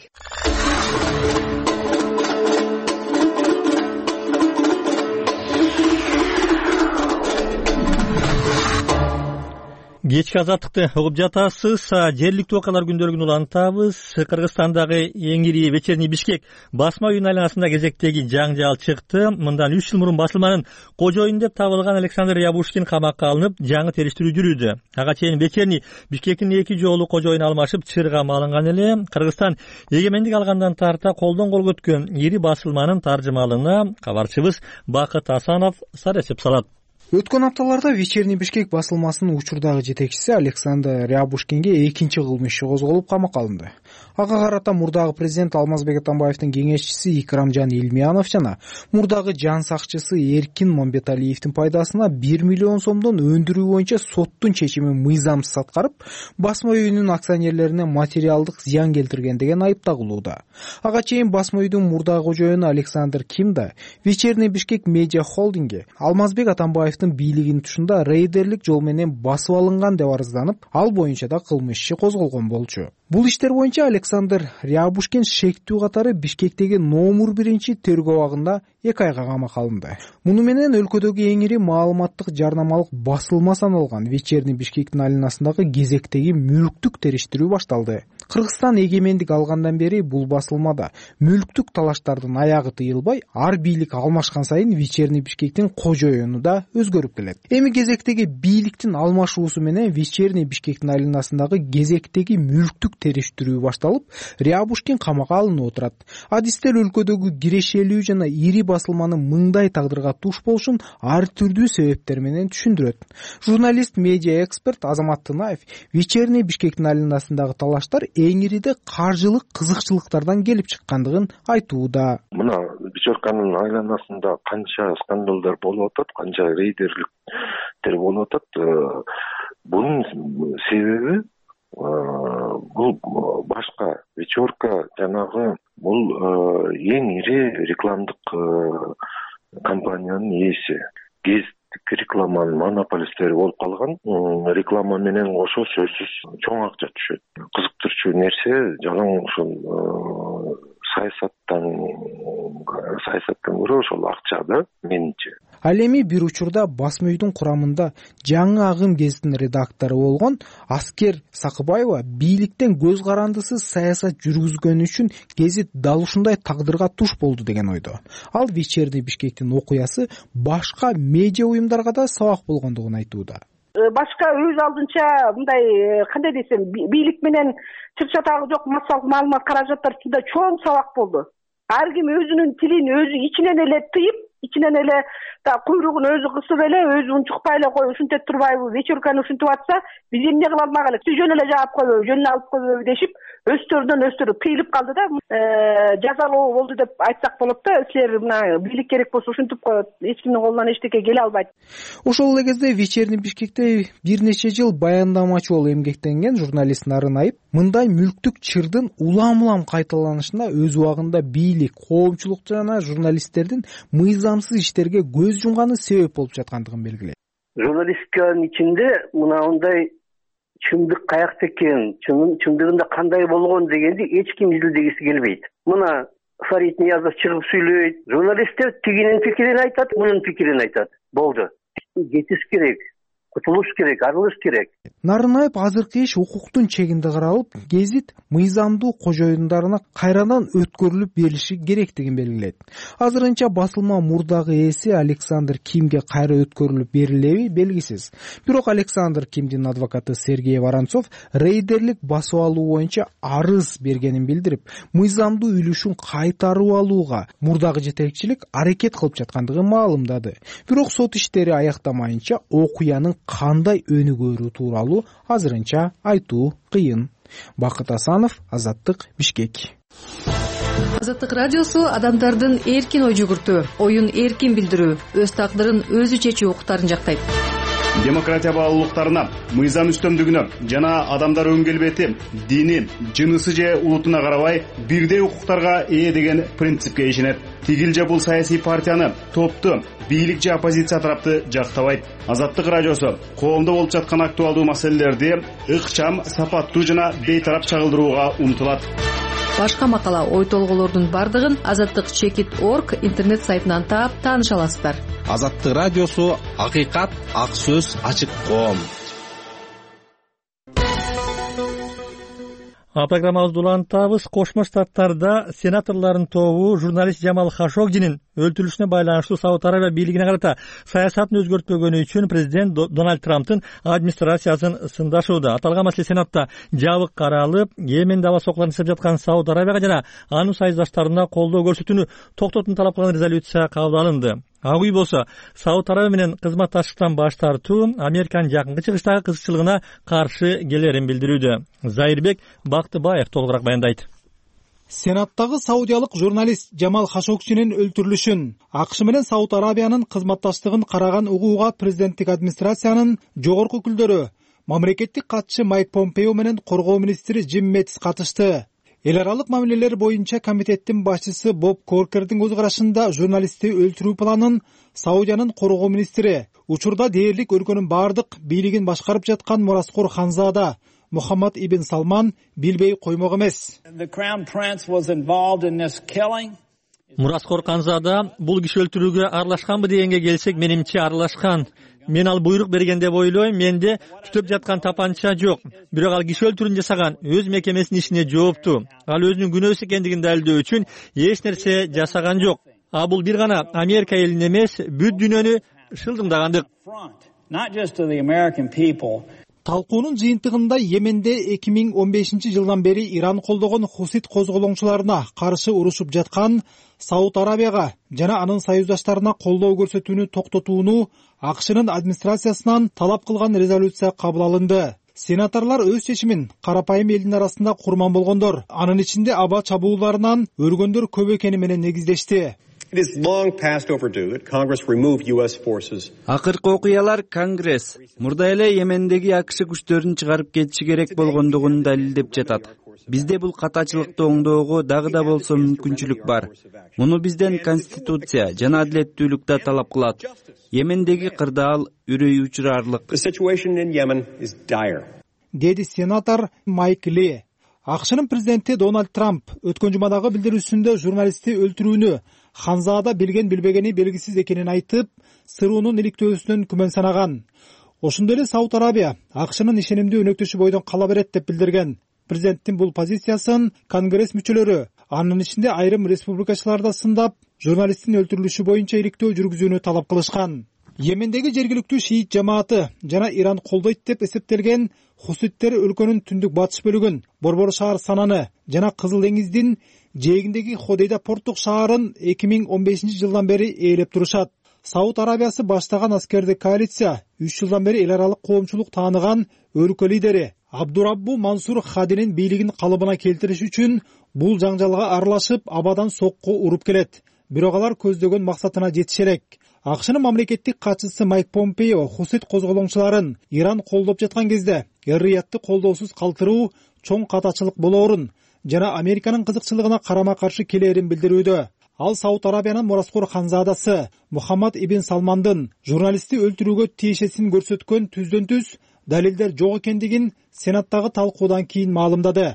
Кечки Азаттыкты угуп жатасыз. Жергиликтүү окуялар күндөлүгүн улантабыз. Кыргызстандагы эң ири вечерний Бишкек басма үйүнүн айланасында кезектеги жаңжал чыкты. Мындан үч жыл мурун басылманын кожоюну деп табылган Александр Рябушкин камакка алынып, жаңы териштирүү жүрүүдө. Ага чейин вечерний Бишкектин эки жолу кожоюну алмашып, чыргам алынган эле. Кыргызстан эгемендик алгандан тарта колдон колго өткөн ири басылманын таржымалына кабарчыбыз Бакыт Асанов сарачып салат. Өткөн апталарда вечерний Бишкек басылмасынын учурдагы жетекчиси Александр Рябушкинге экинчи кылмыш иши козголуп камакка алынды. Ага карата мурдагы президент Алмазбек Атамбаевдин кеңешчиси Икрамжан Илмиянов жана мурдагы жан сакчысы Эркин Момбеталиевдин пайдасына бир миллион сомдон өндүрүү боюнча соттун чечимин мыйзамсыз аткарып, басма үйүнүн акционерлерине материалдык зыян келтирген деген айып тагылууда. Ага чейин басма үйдүн мурдагы кожоюну Александр Ким да вечерний Бишкек медиа холдинги Алмазбек Атамбаев бийлигинин тушунда рейдерлик жол менен басып алынган деп арызданып, ал боюнча да кылмыш иши козголгон болчу. Бул иштер боюнча Александр Рябушкин шектүү катары Бишкектеги номер биринчи тергөө абагында эки айга камакка алынды. Муну менен өлкөдөгү эң ири маалыматтык жарнамалык басылма саналган вечерний Бишкектин айланасындагы кезектеги мүлктүк териштирүү башталды. Кыргызстан эгемендик алгандан бери бул басылмада мүлктүк талаштардын аягы тыйылбай, ар бийлик алмашкан сайын вечерний Бишкектин кожоюну да өзгөрүп келет. Эми кезектеги бийликтин алмашуусу менен вечерний Бишкектин айланасындагы кезектеги мүлктүк териштирүү башталып, Рябушкин камакка алынып отурат. Адистер өлкөдөгү кирешелүү жана ири басылманын мындай тагдырга туш болушун ар түрдүү себептер менен түшүндүрөт. Журналист, медиа эксперт Азамат Тынаев вечерний Бишкектин айланасындагы талаштар эң ириде каржылык кызыкчылыктардан келип чыккандыгын айтууда. Мына вечерканын айланасында канча скандалдар болуп атат, канча рейдерликтер болуп атат. Бунун себеби бул башка вечерка жанагы бул эң ири рекламдык компаниянын ээси. Гездик рекламанын монополисттери болуп калган. Реклама менен кошо сөзсүз чоң акча түшөт. Кызыктырчу нерсе жалаң ошол саясаттан саясаттан көрө ошол акчада менчи. Ал эми бир учурда басма үйдүн курамында жаңы агым гезитинин редактору болгон Аскер Сакыбаева бийликтен көз карандысыз саясат жүргүзгөнү үчүн гезит дал ушундай тагдырга туш болду деген ойдо. Ал вечерний Бишкектин окуясы башка медиа уюмдарга да сабак болгондугун айтууда. Башка өз алдынча мындай кандай десем, бийлик менен чыр-чатагы жок массалык маалымат каражаттар үстүндө чоң сабак болду. Ар ким өзүнүн тилин өзү ичинен эле тыйып, ичинен эле куйругун өзү кысып эле, өзү унчукпай эле кой, ушинтип турбайбы, вечерканы ушинтип атса, биз эмне кыла алмак элек? Жөн эле жаап койбойбу, жөнүнө алып койбойбу дешип, өстөрүнөн өстөрү тыйылып калды да, жазалоо болду деп айтсак болот да, силер мына бийлик керек болсо ушинтип коет, эч кимдин колунан эчтеке келе албайт. Ошол эле кезде вечерний Бишкекте бир нече жыл баяндамачы болуп эмгектенген журналист Нарын Айып мындай мүлктүк чырдын улам-улам кайталанышына өз убагында бийлик, коомчулук жана журналисттердин мыйзамсыз иштерге көз жумганы себеп болуп жаткандыгын белгилейт. Журналистиканын ичинде мынандай чындык каякта экен, чындыгында кандай болгон дегенди эч ким изилдегиси келбейт. Мына Фарид Ниязов чыгып сүйлөйт, журналисттер тигинин пикирин айтат, мунун пикирин айтат. Болду. Кетиш керек. Кутулуш керек, арылыш керек. Нарынаев азыркы иш укуктун чегинде каралып, гезит мыйзамдуу кожоюндарына кайрадан өткөрүлүп берилиши керектигин белгилейт. Азырынча басылма мурдагы ээси Александр Кимге кайра өткөрүлүп берилеби белгисиз. Бирок Александр Кимдин адвокаты Сергей Воронцов рейдерлик басып алуу боюнча арыз бергенин билдирип, мыйзамдуу үлүшүн кайтарып алууга мурдагы жетекчилик аракет кылып жаткандыгын маалымдады. Бирок сот иштери аяктамайынча окуянын кандай өнүгөрү тууралуу азырынча айтуу кыйын. Бакыт Асанов, Азаттык, Бишкек. Азаттык радиосу адамдардын эркин ой жүгүртүү, оюн эркин билдирүү, өз тагдырын өзү чечүү укуктарын жактайт. Демократия баалуулуктарына, мыйзам үстөмдүгүнө жана адамдар өң келбети, дини, жынысы же улутуна карабай бирдей укуктарга ээ деген принципке ишенет. Тигил же бул саясий партияны, топту, бийлик же оппозиция тарапты жактабайт. Азаттык радиосу коомдо болуп жаткан актуалдуу маселелерди ыкчам, сапаттуу жана бейтарап чагылдырууга умтулат. Башка макала, ой толгоолордун бардыгын азаттык чекит точка орг интернет сайтынан таап тааныша аласыздар. Азаттык радиосу акыйкат, ак сөз, ачык коом. Программабызды улантабыз. Кошмо Штаттарда сенаторлордун тобу журналист Жамал Хашогжинин өлтүрүлүшүнө байланыштуу Сауд Арабия бийлигине карата саясатын өзгөртпөгөнү үчүн президент Дональд Трамптын администрациясын сындашууда. Аталган маселе Сенатта жабык каралып, Йеменде аба сокуларын жасап жаткан Сауд Арабияга жана анын союздаштарына колдоо көрсөтүүнү токтотууну талап кылган резолюция кабыл алынды. Ак үй болсо Сауд Арабия менен кызматташтыктан баш тартуу Американын жакынкы чыгыштагы кызыкчылыгына каршы келерин билдирүүдө. Зайырбек Бактыбаев толугураак баяндайт. Сенаттагы саудиялык журналист Жамал Хашогжинин өлтүрүлүшүн АКШ менен Сауд Арабиянын кызматташтыгын караган угууга президенттик администрациянын жогорку өкүлдөрү, мамлекеттик катчы Майк Помпео менен коргоо министри Джим Мэтис катышты. Эл аралык мамилелер боюнча комитеттин башчысы Боб Коркердин көз карашында журналистти өлтүрүү планын Саудиянын коргоо министри, учурда дээрлик өлкөнүн бардык бийлигин башкарып жаткан мураскор ханзада Мухаммад ибн Салман билбей коймок эмес. Мураскор ханзада бул киши өлтүрүүгө аралашканбы дегенге келсек, менимче аралашкан. Мен ал буйрук берген деп ойлойм. Менде түтөп жаткан тапанча жок. Бирок ал киши өлтүрүүнү жасаган, өз мекемесинин ишине жооптуу. Ал өзүнүн күнөөсү экендигин далилдөө үчүн эч нерсе жасаган жок. А бул бир гана Америка элин эмес, бүт дүйнөнү шылдыңдагандык. Талкуунун жыйынтыгында Йеменде эки миң он бешинчи жылдан бери Иран колдогон хусит козголоңчуларына каршы урушуп жаткан Сауд Арабияга жана анын союздаштарына колдоо көрсөтүүнү токтотууну АКШнын администрациясынан талап кылган резолюция кабыл алынды. Сенаторлор өз чечимин карапайым элдин арасында курман болгондор, анын ичинде аба чабууларынан өлгөндөр көп экени менен негиздешти. Акыркы окуялар Конгресс мурда эле Йемендеги АКШ күчтөрүн чыгарып кетиши керек болгондугун далилдеп жатат. Бизде бул катачылыкты оңдоого дагы да болсо мүмкүнчүлүк бар. Муну бизден Конституция жана адилеттүүлүк да талап кылат. Йемендеги кырдаал үрөй учурарлык. Деди сенатор Майк Ли. АКШнын президенти Дональд Трамп өткөн жумадагы билдирүүсүндө журналистти өлтүрүүнү ханзада билген билбегени белгисиз экенин айтып, сыруунун иликтөөсүнөн күмөн санаган. Ошондой эле Сауд Арабия АКШнын ишенимдүү өнөктөшү бойдон кала берет деп билдирген. Президенттин бул позициясын Конгресс мүчөлөрү, анын ичинде айрым республикачылар да сындап, журналисттин өлтүрүлүшү боюнча иликтөө жүргүзүүнү талап кылышкан. Йемендеги жергиликтүү шиит жамааты жана Иран колдойт деп эсептелген хуситтер өлкөнүн түндүк батыш бөлүгүн, Борбор шаар Сананы жана Кызыл деңиздин жээгиндеги Ходейда порттук шаарын эки миң он бешинчи жылдан бери ээлеп турушат. Сауд Арабиясы баштаган аскердик коалиция үч жылдан бери эл аралык коомчулук тааныган өлкө лидери Абдураббу Мансур Хадинин бийлигин калыбына келтириш үчүн бул жаңжалга аралашып, абадан сокку уруп келет. Бирок алар көздөгөн максатына жетише элек. АКШнын мамлекеттик катчысы Майк Помпео хусит козголоңчуларын Иран колдоп жаткан кезде эр-риятты колдоосуз калтыруу чоң катачылык болоорун жана Американын кызыкчылыгына карама каршы келерин билдирүүдө. Ал Сауд Арабиянын мураскор ханзадасы Мухаммад ибн Салмандын журналистти өлтүрүүгө тиешесин көрсөткөн түздөн түз далилдер жок экендигин Сенаттагы талкуудан кийин маалымдады.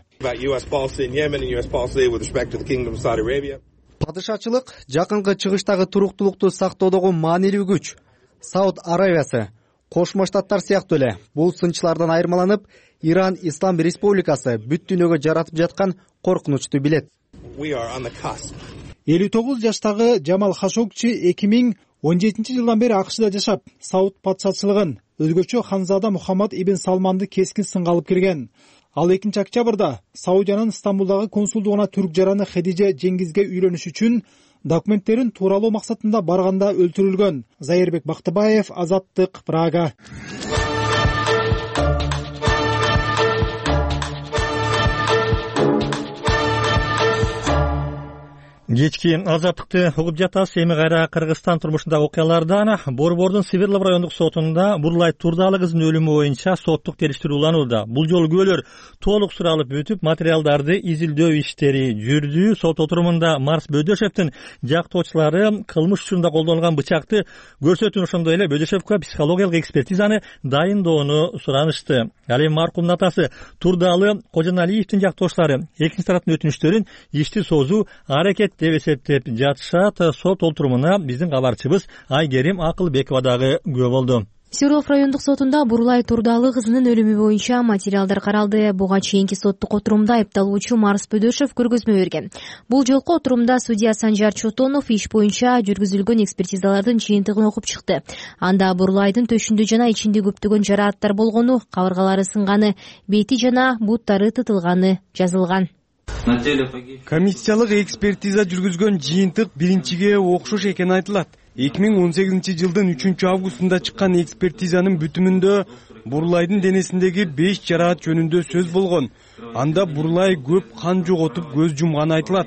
Падышачылык жакынкы чыгыштагы туруктуулукту сактоодогу маанилүү күч. Сауд Арабиясы, Кошмо Штаттар сыяктуу эле бул сынчылардан айырмаланып, Иран Ислам Республикасы бүт дүйнөгө жаратып жаткан коркунучту билет. элүү тогуз жаштагы Жамал Хашогчи эки миң он жетинчи жылдан бери АКШда жашап, Сауд патшачылыгын, өзгөчө ханзада Мухаммад ибн Салманды кескин сынга алып келген. Ал экинчи октябрда Саудиянын Стамбулдагы консулдугуна түрк жараны Хедиже Жеңгизге үйлөнүш үчүн документтерин тууралоо максатында барганда өлтүрүлгөн. Зайырбек Бактыбаев, Азаттык, Прага. Кечки азаттыкты угуп жатабыз. Эми кайра Кыргызстан турмушундагы окуялардан. Борбордун Свердлов райондук сотунда Бурлай Турдалы кыздын өлүмү боюнча соттук териштирүү уланууда. Бул жолу күбөлөр толук суралып бүтүп, материалдарды изилдөө иштери жүрдү. Сот отурумунда Марс Бөдөшевдин жактоочулары кылмыш учурунда колдонулган бычакты көрсөтүүнү, ошондой эле Бөдөшевго психологиялык экспертизаны дайындоону суранышты. Ал эми маркумдун атасы Турдалы Кожоналиевдин жактоочулары экинчи тараптын өтүнүчтөрүн ишти созуу аракет деп эсептеп жатышат. Сот отурумуна биздин кабарчыбыз Айгерим Акылбекова дагы күбө болду. Свердлов райондук сотунда Бурлай Турдалы кызынын өлүмү боюнча материалдар каралды. Буга чейинки соттук отурумда айыпталуучу Марс Бөдөшев көргөзмө берген. Бул жолку отурумда судья Санжар Чотонов иш боюнча жүргүзүлгөн экспертизалардын жыйынтыгын окуп чыкты. Анда Бурлайдын төшүндө жана ичинде көптөгөн жарааттар болгону, кабыргалары сынганы, бети жана буттары тытылганы жазылган. Комиссиялык экспертиза жүргүзгөн жыйынтык биринчиге окшош экени айтылат. эки миң он сегизинчи жылдын үчүнчү августунда чыккан экспертизанын бүтүмүндө Бурлайдын денесиндеги беш жараат жөнүндө сөз болгон. Анда Бурлай көп кан жоготуп көз жумганы айтылат.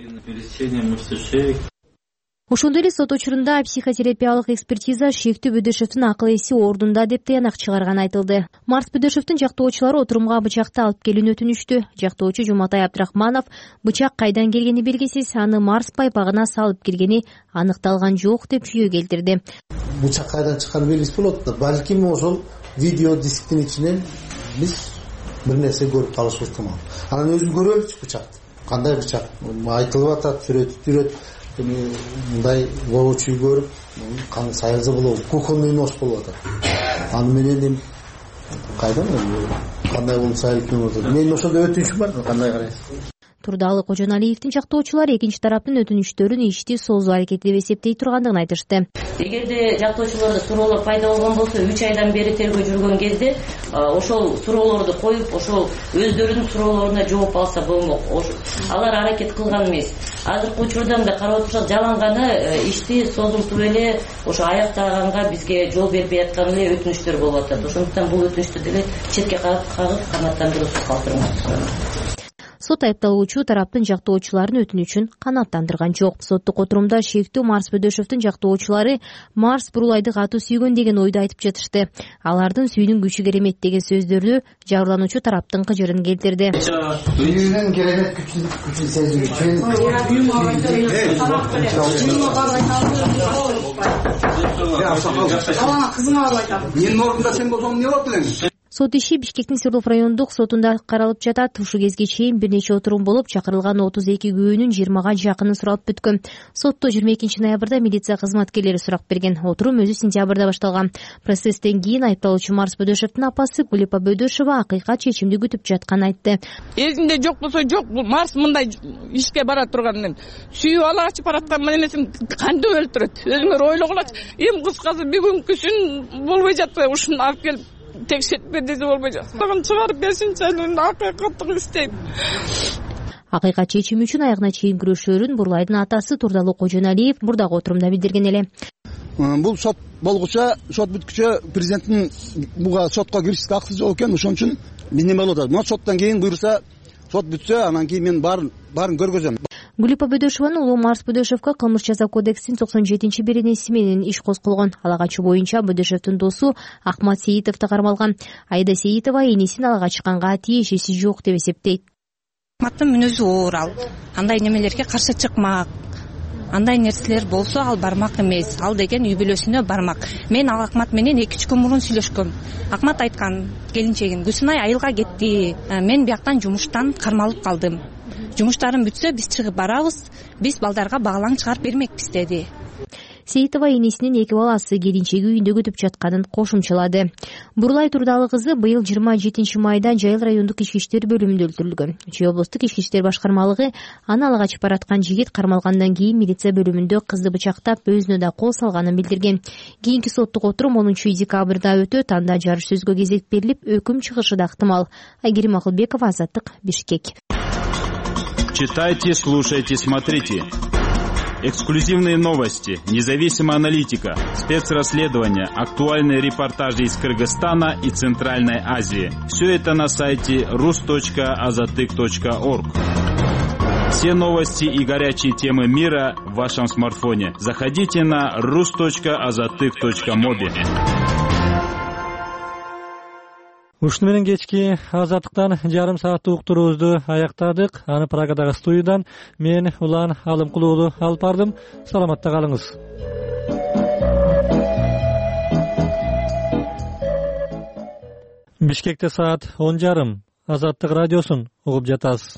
Ошондой эле сот учурунда психотерапиялык экспертиза шектүү Бөдөшевдин акыл эси ордунда деп таянак чыгарганы айтылды. Марс Бөдөшевдин жактоочулары отурумга бычакты алып келүүнү өтүнүштү. Жактоочу Жуматай Абдрахманов бычак кайдан келгени белгисиз, аны Марс пайпагына салып киргени аныкталган жок деп жүйө келтирди. Бычак кайдан чыкканы белгисиз болот да, балким ошол видео дисктин ичинен биз бир нерсе көрүп калышыбыз ыктымал. Анан өзү көрөбүз бычакты. Кандай бычак айтылып атат, сүрөтүп жүрөт. Мындай болуучу көрүп, кан сайылза болобу, кухонный нож болуп атат. Аны менен кайдан кандай болуп сайылып атат. Мен ошондо өтүнүчүм бар, кандай карайсыз? Турдалы Кожоналиевдин жактоочулары экинчи тараптын өтүнүчтөрүн ишти созуу аракети деп эсептей тургандыгын айтышты. Эгерде жактоочуларда суроолор пайда болгон болсо, үч айдан бери тергөө жүргөн кезде ошол суроолорду коюп, ошол өздөрүнүн суроолоруна жооп алса болмок. Алар аракет кылган эмес. Азыркы учурда мындай карап отурсак, жаланганы ишти созултуп эле ошо аяктаганга бизге жол бербей аткан эле өтүнүчтөр болуп атат. Ошондуктан бул өтүнүчтөрдү эле четке кагып канааттандырууну калтырмак. Сот айыпталуучу тараптын жактоочуларын өтүнүчүн канааттандырган жок. Соттук отурумда шектүү Марс Бөдөшевдин жактоочулары Марс Бурлайды катуу сүйгөн деген ойду айтып жатышты. Алардын сүйүүнүн күчү керемет деген сөздөрдү жабырлануучу тараптын кыжырын келтирди. Сүйүүнүн керемет күчүн сезүү үчүн кызыңа барып айтам. Менин ордумда сен болсоң эмне болот элең? Сот иши Бишкектин Свердлов райондук сотунда каралып жатат. Ушул кезге чейин бир нече отурум болуп, чакырылган отуз эки күбөнүн жыйырмага жакыны суралып бүткөн. Сотто жыйырма экинчи ноябрда милиция кызматкерлери сурак берген. Отурум өзү сентябрда башталган. Процесстен кийин айыпталуучу Марс Бөдөшевдин апасы Гулипа Бөдөшева акыйкат чечимди күтүп жатканын айтты. Эсимде жок болсо жок, бул Марс мындай ишке бара турганын сүйүп ала ачып бараткан менен кантип өлтүрөт? Өзүңөр ойлогулачы. Эң кыскасы бүгүнкүсүн болбой жатпай ушуну алып келип текшертпе десе болбой жатат. Мага чыгарып берсинчи, акыйкаттык иштейм. Акыйкат чечими үчүн аягына чейин күрөшөрүн Бурлайдын атасы Турдалы Кожоналиев мурдагы отурумда билдирген эле. Бул сот болгуча, сот бүткүчө президенттин буга сотко киришке акысы жок экен, ошон үчүн мен неме болот. Мына соттон кийин буйруса, сот бүтсө, анан кийин мен баарын баарын көргөзөм. Гулипа Бөдөшеванын уулу Марс Бөдөшевго кылмыш жаза кодексинин токсон жетинчи беренеси менен иш козголгон. Алага чуу боюнча Бөдөшевдин досу Ахмат Сейитов да кармалган. Айда Сейитова энесин алага чыкканга тиешеси жок деп эсептейт. Ахматтын мүнөзү оор, ал андай немелерге каршы чыкмак. Андай нерселер болсо ал бармак эмес. Ал деген үй бүлөсүнө бармак. Мен ал Ахмат менен эки үч күн мурун сүйлөшкөм. Ахмат айткан келинчегин, Гүлсүнай айылга кетти. Мен бияктан жумуштан кармалып калдым. Жумуштарым бүтсө биз чыгып барабыз, биз балдарга багалаң чыгарып бермекпиз деди. Сейитова энесинин эки баласы келинчеги үйүндө күтүп жатканын кошумчалады. Бурлай Турдалы кызы быйыл жыйырма жетинчи майда Жайыл райондук ички иштер бөлүмүндө өлтүрүлгөн. Чүй облустук ички иштер башкармалыгы аны ала качып бараткан жигит кармалгандан кийин милиция бөлүмүндө кызды бычактап, өзүнө да кол салганын билдирген. Кийинки соттук отурум онунчу декабрда өтөт. Анда жарыш сөзгө кезек берилип, өкүм чыгышы да ыктымал. Айгерим Акылбекова, Азаттык, Бишкек. Читайте, слушайте, смотрите. Эксклюзивные новости, независимая аналитика, спецрасследования, актуальные репортажи из Кыргызстана и Центральной Азии. Все это на сайте рус точка азатык точка орг. Все новости и горячие темы мира в вашем смартфоне. Заходите на рус точка азаттык точка моби. Ушуну менен кечки Азаттыктан жарым сааттык уктуруубузду аяктадык. Аны Прагадагы студиядан мен Улан Алымкулуулу алып бардым. Саламатта калыңыз. Бишкекте саат он жарым. Азаттык радиосун угуп жатасыз.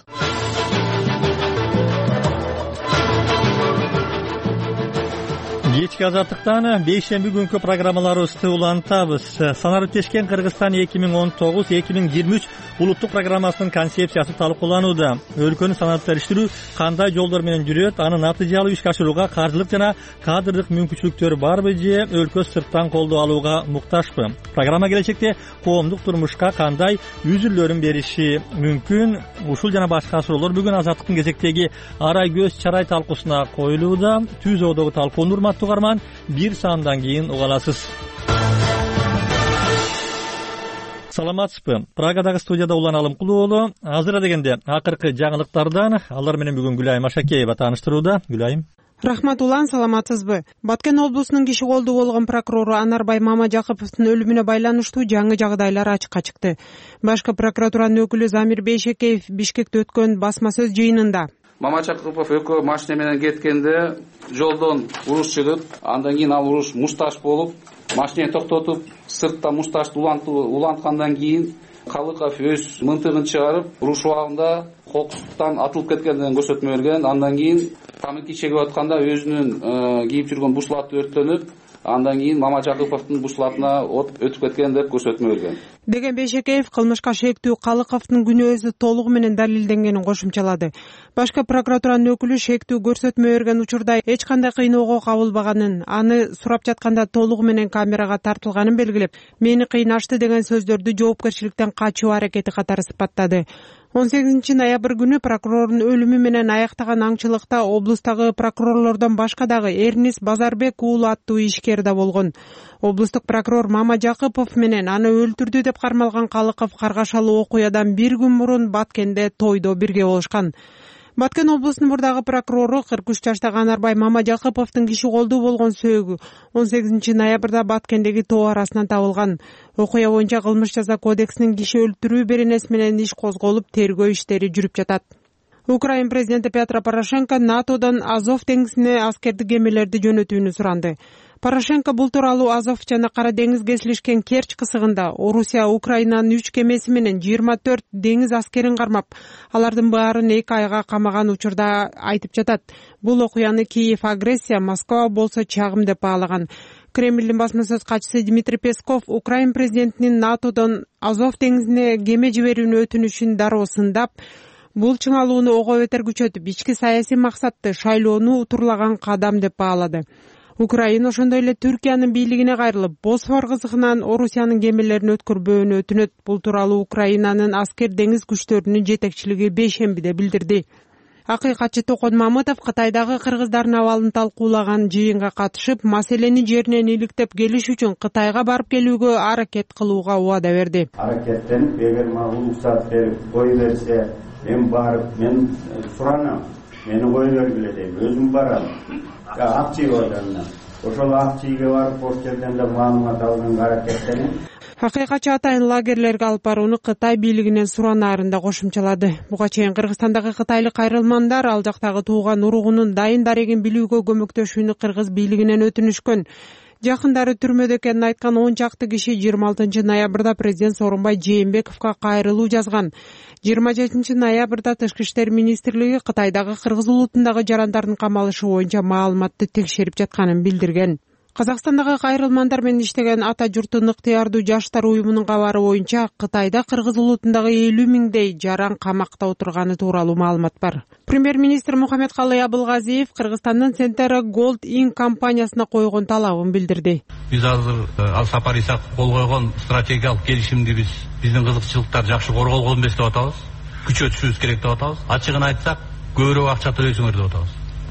Кечки Азаттыктан бейшемби күнкү программаларыбызды улантабыз. Санар өтешкен Кыргызстан эки миң он тогуз эки миң жыйырма үч улуттук программасынын концепциясы талкууланууда. Өлкөнүн санаатташтыруу кандай жолдор менен жүрөт, аны натыйжалуу ишке ашырууга каржылык жана кадрдык мүмкүнчүлүктөр барбы же өлкө сырттан колдоо алууга муктажбы? Программа келечекте коомдук турмушка кандай үзүрлөрүн бериши мүмкүн? Ушул жана башка суроолор бүгүн Азаттыктын кезектеги арай көз чарай талкуусуна коюлууда. Түз одогу талкууну урматтуу угарман, бир саамдан кийин уга аласыз. Саламатсызбы? Прагадагы студияда Улан Алымкулуулу. Азыр дегенде акыркы жаңылыктардан алар менен бүгүн Гүлайым Ашакеева тааныштырууда. Гүлайым. Рахмат Улан, саламатсызбы? Баткен облусунун киши колдуу болгон прокурору Анарбай Мамажакыповдун өлүмүнө байланыштуу жаңы жагдайлар ачыкка чыкты. Башкы прокуратуранын өкүлү Замир Бейшекеев Бишкекте өткөн басма сөз жыйынында Мамажакупов экөө машина менен кеткенде жолдон уруш чыгып, андан кийин ал уруш мушташ болуп, машинени токтотуп, сыртта мушташты уланткандан кийин Калыков өз мынтыгын чыгарып, уруш убагында кокустан атылып кеткендигин көрсөтмө берген. Андан кийин тамаки чегип атканда өзүнүн кийип жүргөн бушлаты өрттөнүп, андан кийин Мамажакыповдун бушлатына от өтүп кеткен деп көрсөтмө берген. Деген Бейшекеев кылмышка шектүү Калыковдун күнөөсү толугу менен далилденгенин кошумчалады. Башкы прокуратуранын өкүлү шектүү көрсөтмө берген учурда эч кандай кыйноого кабылбаганын, аны сурап жатканда толугу менен камерага тартылганын белгилеп, мени кыйнашты деген сөздөрдү жоопкерчиликтен качуу аракети катары сыпаттады. он сегизинчи ноябрь күнү прокурордун өлүмү менен аяктаган аңчылыкта облустагы прокурорлордон башка дагы Эрнис Базарбек уулу аттуу ишкер да болгон. Облустук прокурор Мамажакыпов менен аны өлтүрдү деп кармалган Калыков каргашалуу окуядан бир күн мурун Баткенде тойдо бирге болушкан. Баткен облусунун мурдагы прокурору кырк үч жаштагы Анарбай Мамажакыповдун киши колдуу болгон сөөгү он сегизинчи ноябрда Баткендеги тоо арасынан табылган. Окуя боюнча кылмыш жаза кодексинин киши өлтүрүү беренеси менен иш козголуп, тергөө иштери жүрүп жатат. Украин президенти Петро Порошенко НАТОдон Азов деңизине аскердик кемелерди жөнөтүүнү суранды. Порошенко бул тууралуу Азов жана Кара деңиз кесилишкен Керчь кысыгында Орусия Украинанын үч кемеси менен жыйырма төрт деңиз аскерин кармап, алардын баарын эки айга камаган учурда айтып жатат. Бул окуяны Киев агрессия, Москва болсо чагым деп баалаган. Кремлдин басма сөз катчысы Дмитрий Песков Украин президентинин НАТОдон Азов деңизине кеме жиберүүнү өтүнүшүн дароо сындап, бул чыңалууну ого бетер күчөтүп, ички саясий максатты шайлоону утурлаган кадам деп баалады. Украина ошондой эле Түркиянын бийлигине кайрылып, Босфор кызыгынан Орусиянын кемелерин өткөрбөөнү өтүнөт. Бул тууралуу Украинанын аскер деңиз күчтөрүнүн жетекчилиги бейшембиде билдирди. Акыйкатчы Токон Мамытов Кытайдагы кыргыздардын абалын талкуулаган жыйынга катышып, маселени жеринен иликтеп келиш үчүн Кытайга барып келүүгө аракет кылууга убада берди. Аракеттенип, эгер мага уруксат берип кой берсе, мен барып, мен суранам, мени кой бергиле дейм, өзүм барам. Акчы органына. Ошол акчыга барып, ош жерден да маалымат алганга аракеттенип. Акыйкатчы атайын лагерлерге алып барууну Кытай бийлигинен суранаарын да кошумчалады. Буга чейин Кыргызстандагы кытайлык кайрылмандар ал жактагы тууган уругунун дайын дарегин билүүгө көмөктөшүүнү Кыргыз бийлигинен өтүнүшкөн. Жакындары түрмөдө экенин айткан он чакты киши жыйырма алтынчы ноябрда президент Сооронбай Жээнбековго кайрылуу жазган. жыйырма жетинчи ноябрда Тышкы иштер министрлиги Кытайдагы кыргыз улутундагы жарандардын камалышы боюнча маалыматты текшерип жатканын билдирген. Казакстандагы кайрылмандар менен иштеген Ата журттун ыктыярдуу жаштар уюмунун кабары боюнча Кытайда кыргыз улутундагы элүү миңдей жаран камакта отурганы тууралуу маалымат бар. Премьер-министр Мухаммедкалый Абылгазиев Кыргызстандын Centera Gold Inc компаниясына койгон талабын билдирди. Биз азыр Ал Сапар Исаков кол койгон стратегиялык келишимди биз биздин кызыкчылыктар жакшы корголгон эмес деп атабыз. Күчөтүшүбүз керек деп атабыз. Ачыгын айтсак, көбүрөөк акча төлөйсүңөр деп атабыз.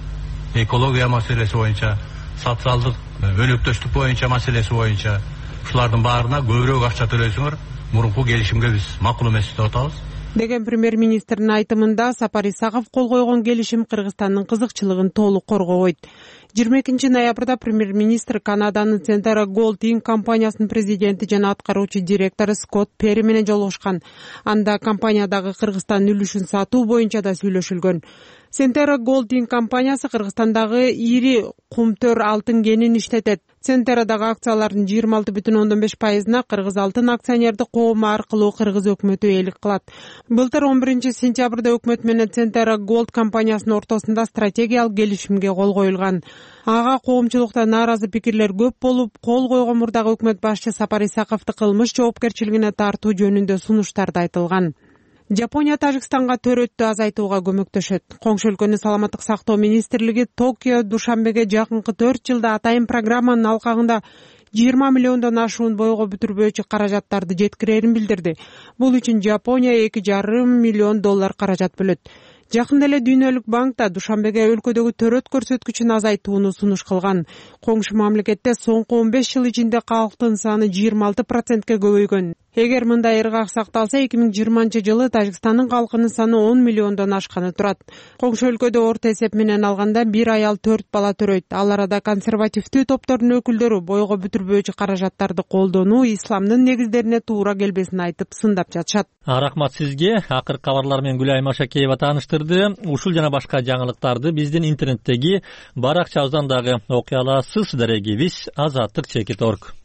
Экология маселеси боюнча, социалдык өнөктөштүк боюнча маселеси боюнча ушулардын баарына көбүрөөк акча төлөйсүңөр, мурунку келишимге биз макул эмес деп атабыз. деген премьер-министрдин айтымында Сапар Исаков кол койгон келишим Кыргызстандын кызыкчылыгын толук коргобойт. жыйырма экинчи ноябрда премьер-министр Канаданын Centera Gold Inc компаниясынын президенти жана аткаруучу директору Скотт Перри менен жолугушкан. Анда компаниядагы Кыргызстандын үлүшүн сатуу боюнча да сүйлөшүлгөн. Centera Gold Inc компаниясы Кыргызстандагы ири кумтөр алтын кенин иштетет. Centera'дагы акциялардын жыйырма алты бүтүн ондон беш пайызына Кыргыз алтын акционердик коому аркылуу Кыргыз өкмөтү ээлик кылат. Былтыр он биринчи сентябрда өкмөт менен Centera Gold компаниясынын ортосунда стратегиялык келишимге кол коюлган. Ага коомчулукта нааразы пикирлер көп болуп, кол койгон мурдагы өкмөт башчы Сапар Исаковду кылмыш жоопкерчилигине тартуу жөнүндө сунуштарды айтылган. Жапония Тажикстанга төрөттү азайтууга көмөктөшөт. Коңшу өлкөнүн саламаттык сактоо министрлиги Токио Душанбеге жакынкы төрт жылда атайын программанын алкагында жыйырма миллиондон ашуун бойго бүтүрбөөчү каражаттарды жеткирерин билдирди. Бул үчүн Жапония эки жарым миллион доллар каражат бөлөт. Жакында эле Дүйнөлүк банк да Душанбеге өлкөдөгү төрөт көрсөткүчүн азайтууну сунуш кылган. Коңшу мамлекетте соңку он беш жыл ичинде калктын саны жыйырма алты процентке көбөйгөн. Эгер мындай ыргак сакталса, эки миң жыйырманчы жылы Тажикстандын калкынын саны он миллиондон ашканы турат. Коңшу өлкөдө орто эсеп менен алганда бир аял төрт бала төрөйт. Ал арада консервативдүү топтордун өкүлдөрү бойго бүтүрбөөчү каражаттарды колдонуу исламдын негиздерине туура келбесин айтып сындап жатышат. Рахмат сизге. Акыркы кабарлар менен Гүлайым Ашакеева тааныштырды. Ушул жана башка жаңылыктарды биздин интернеттеги баракчабыздан дагы окуй аласыз. Дарегибиз азаттык чекит точка орг.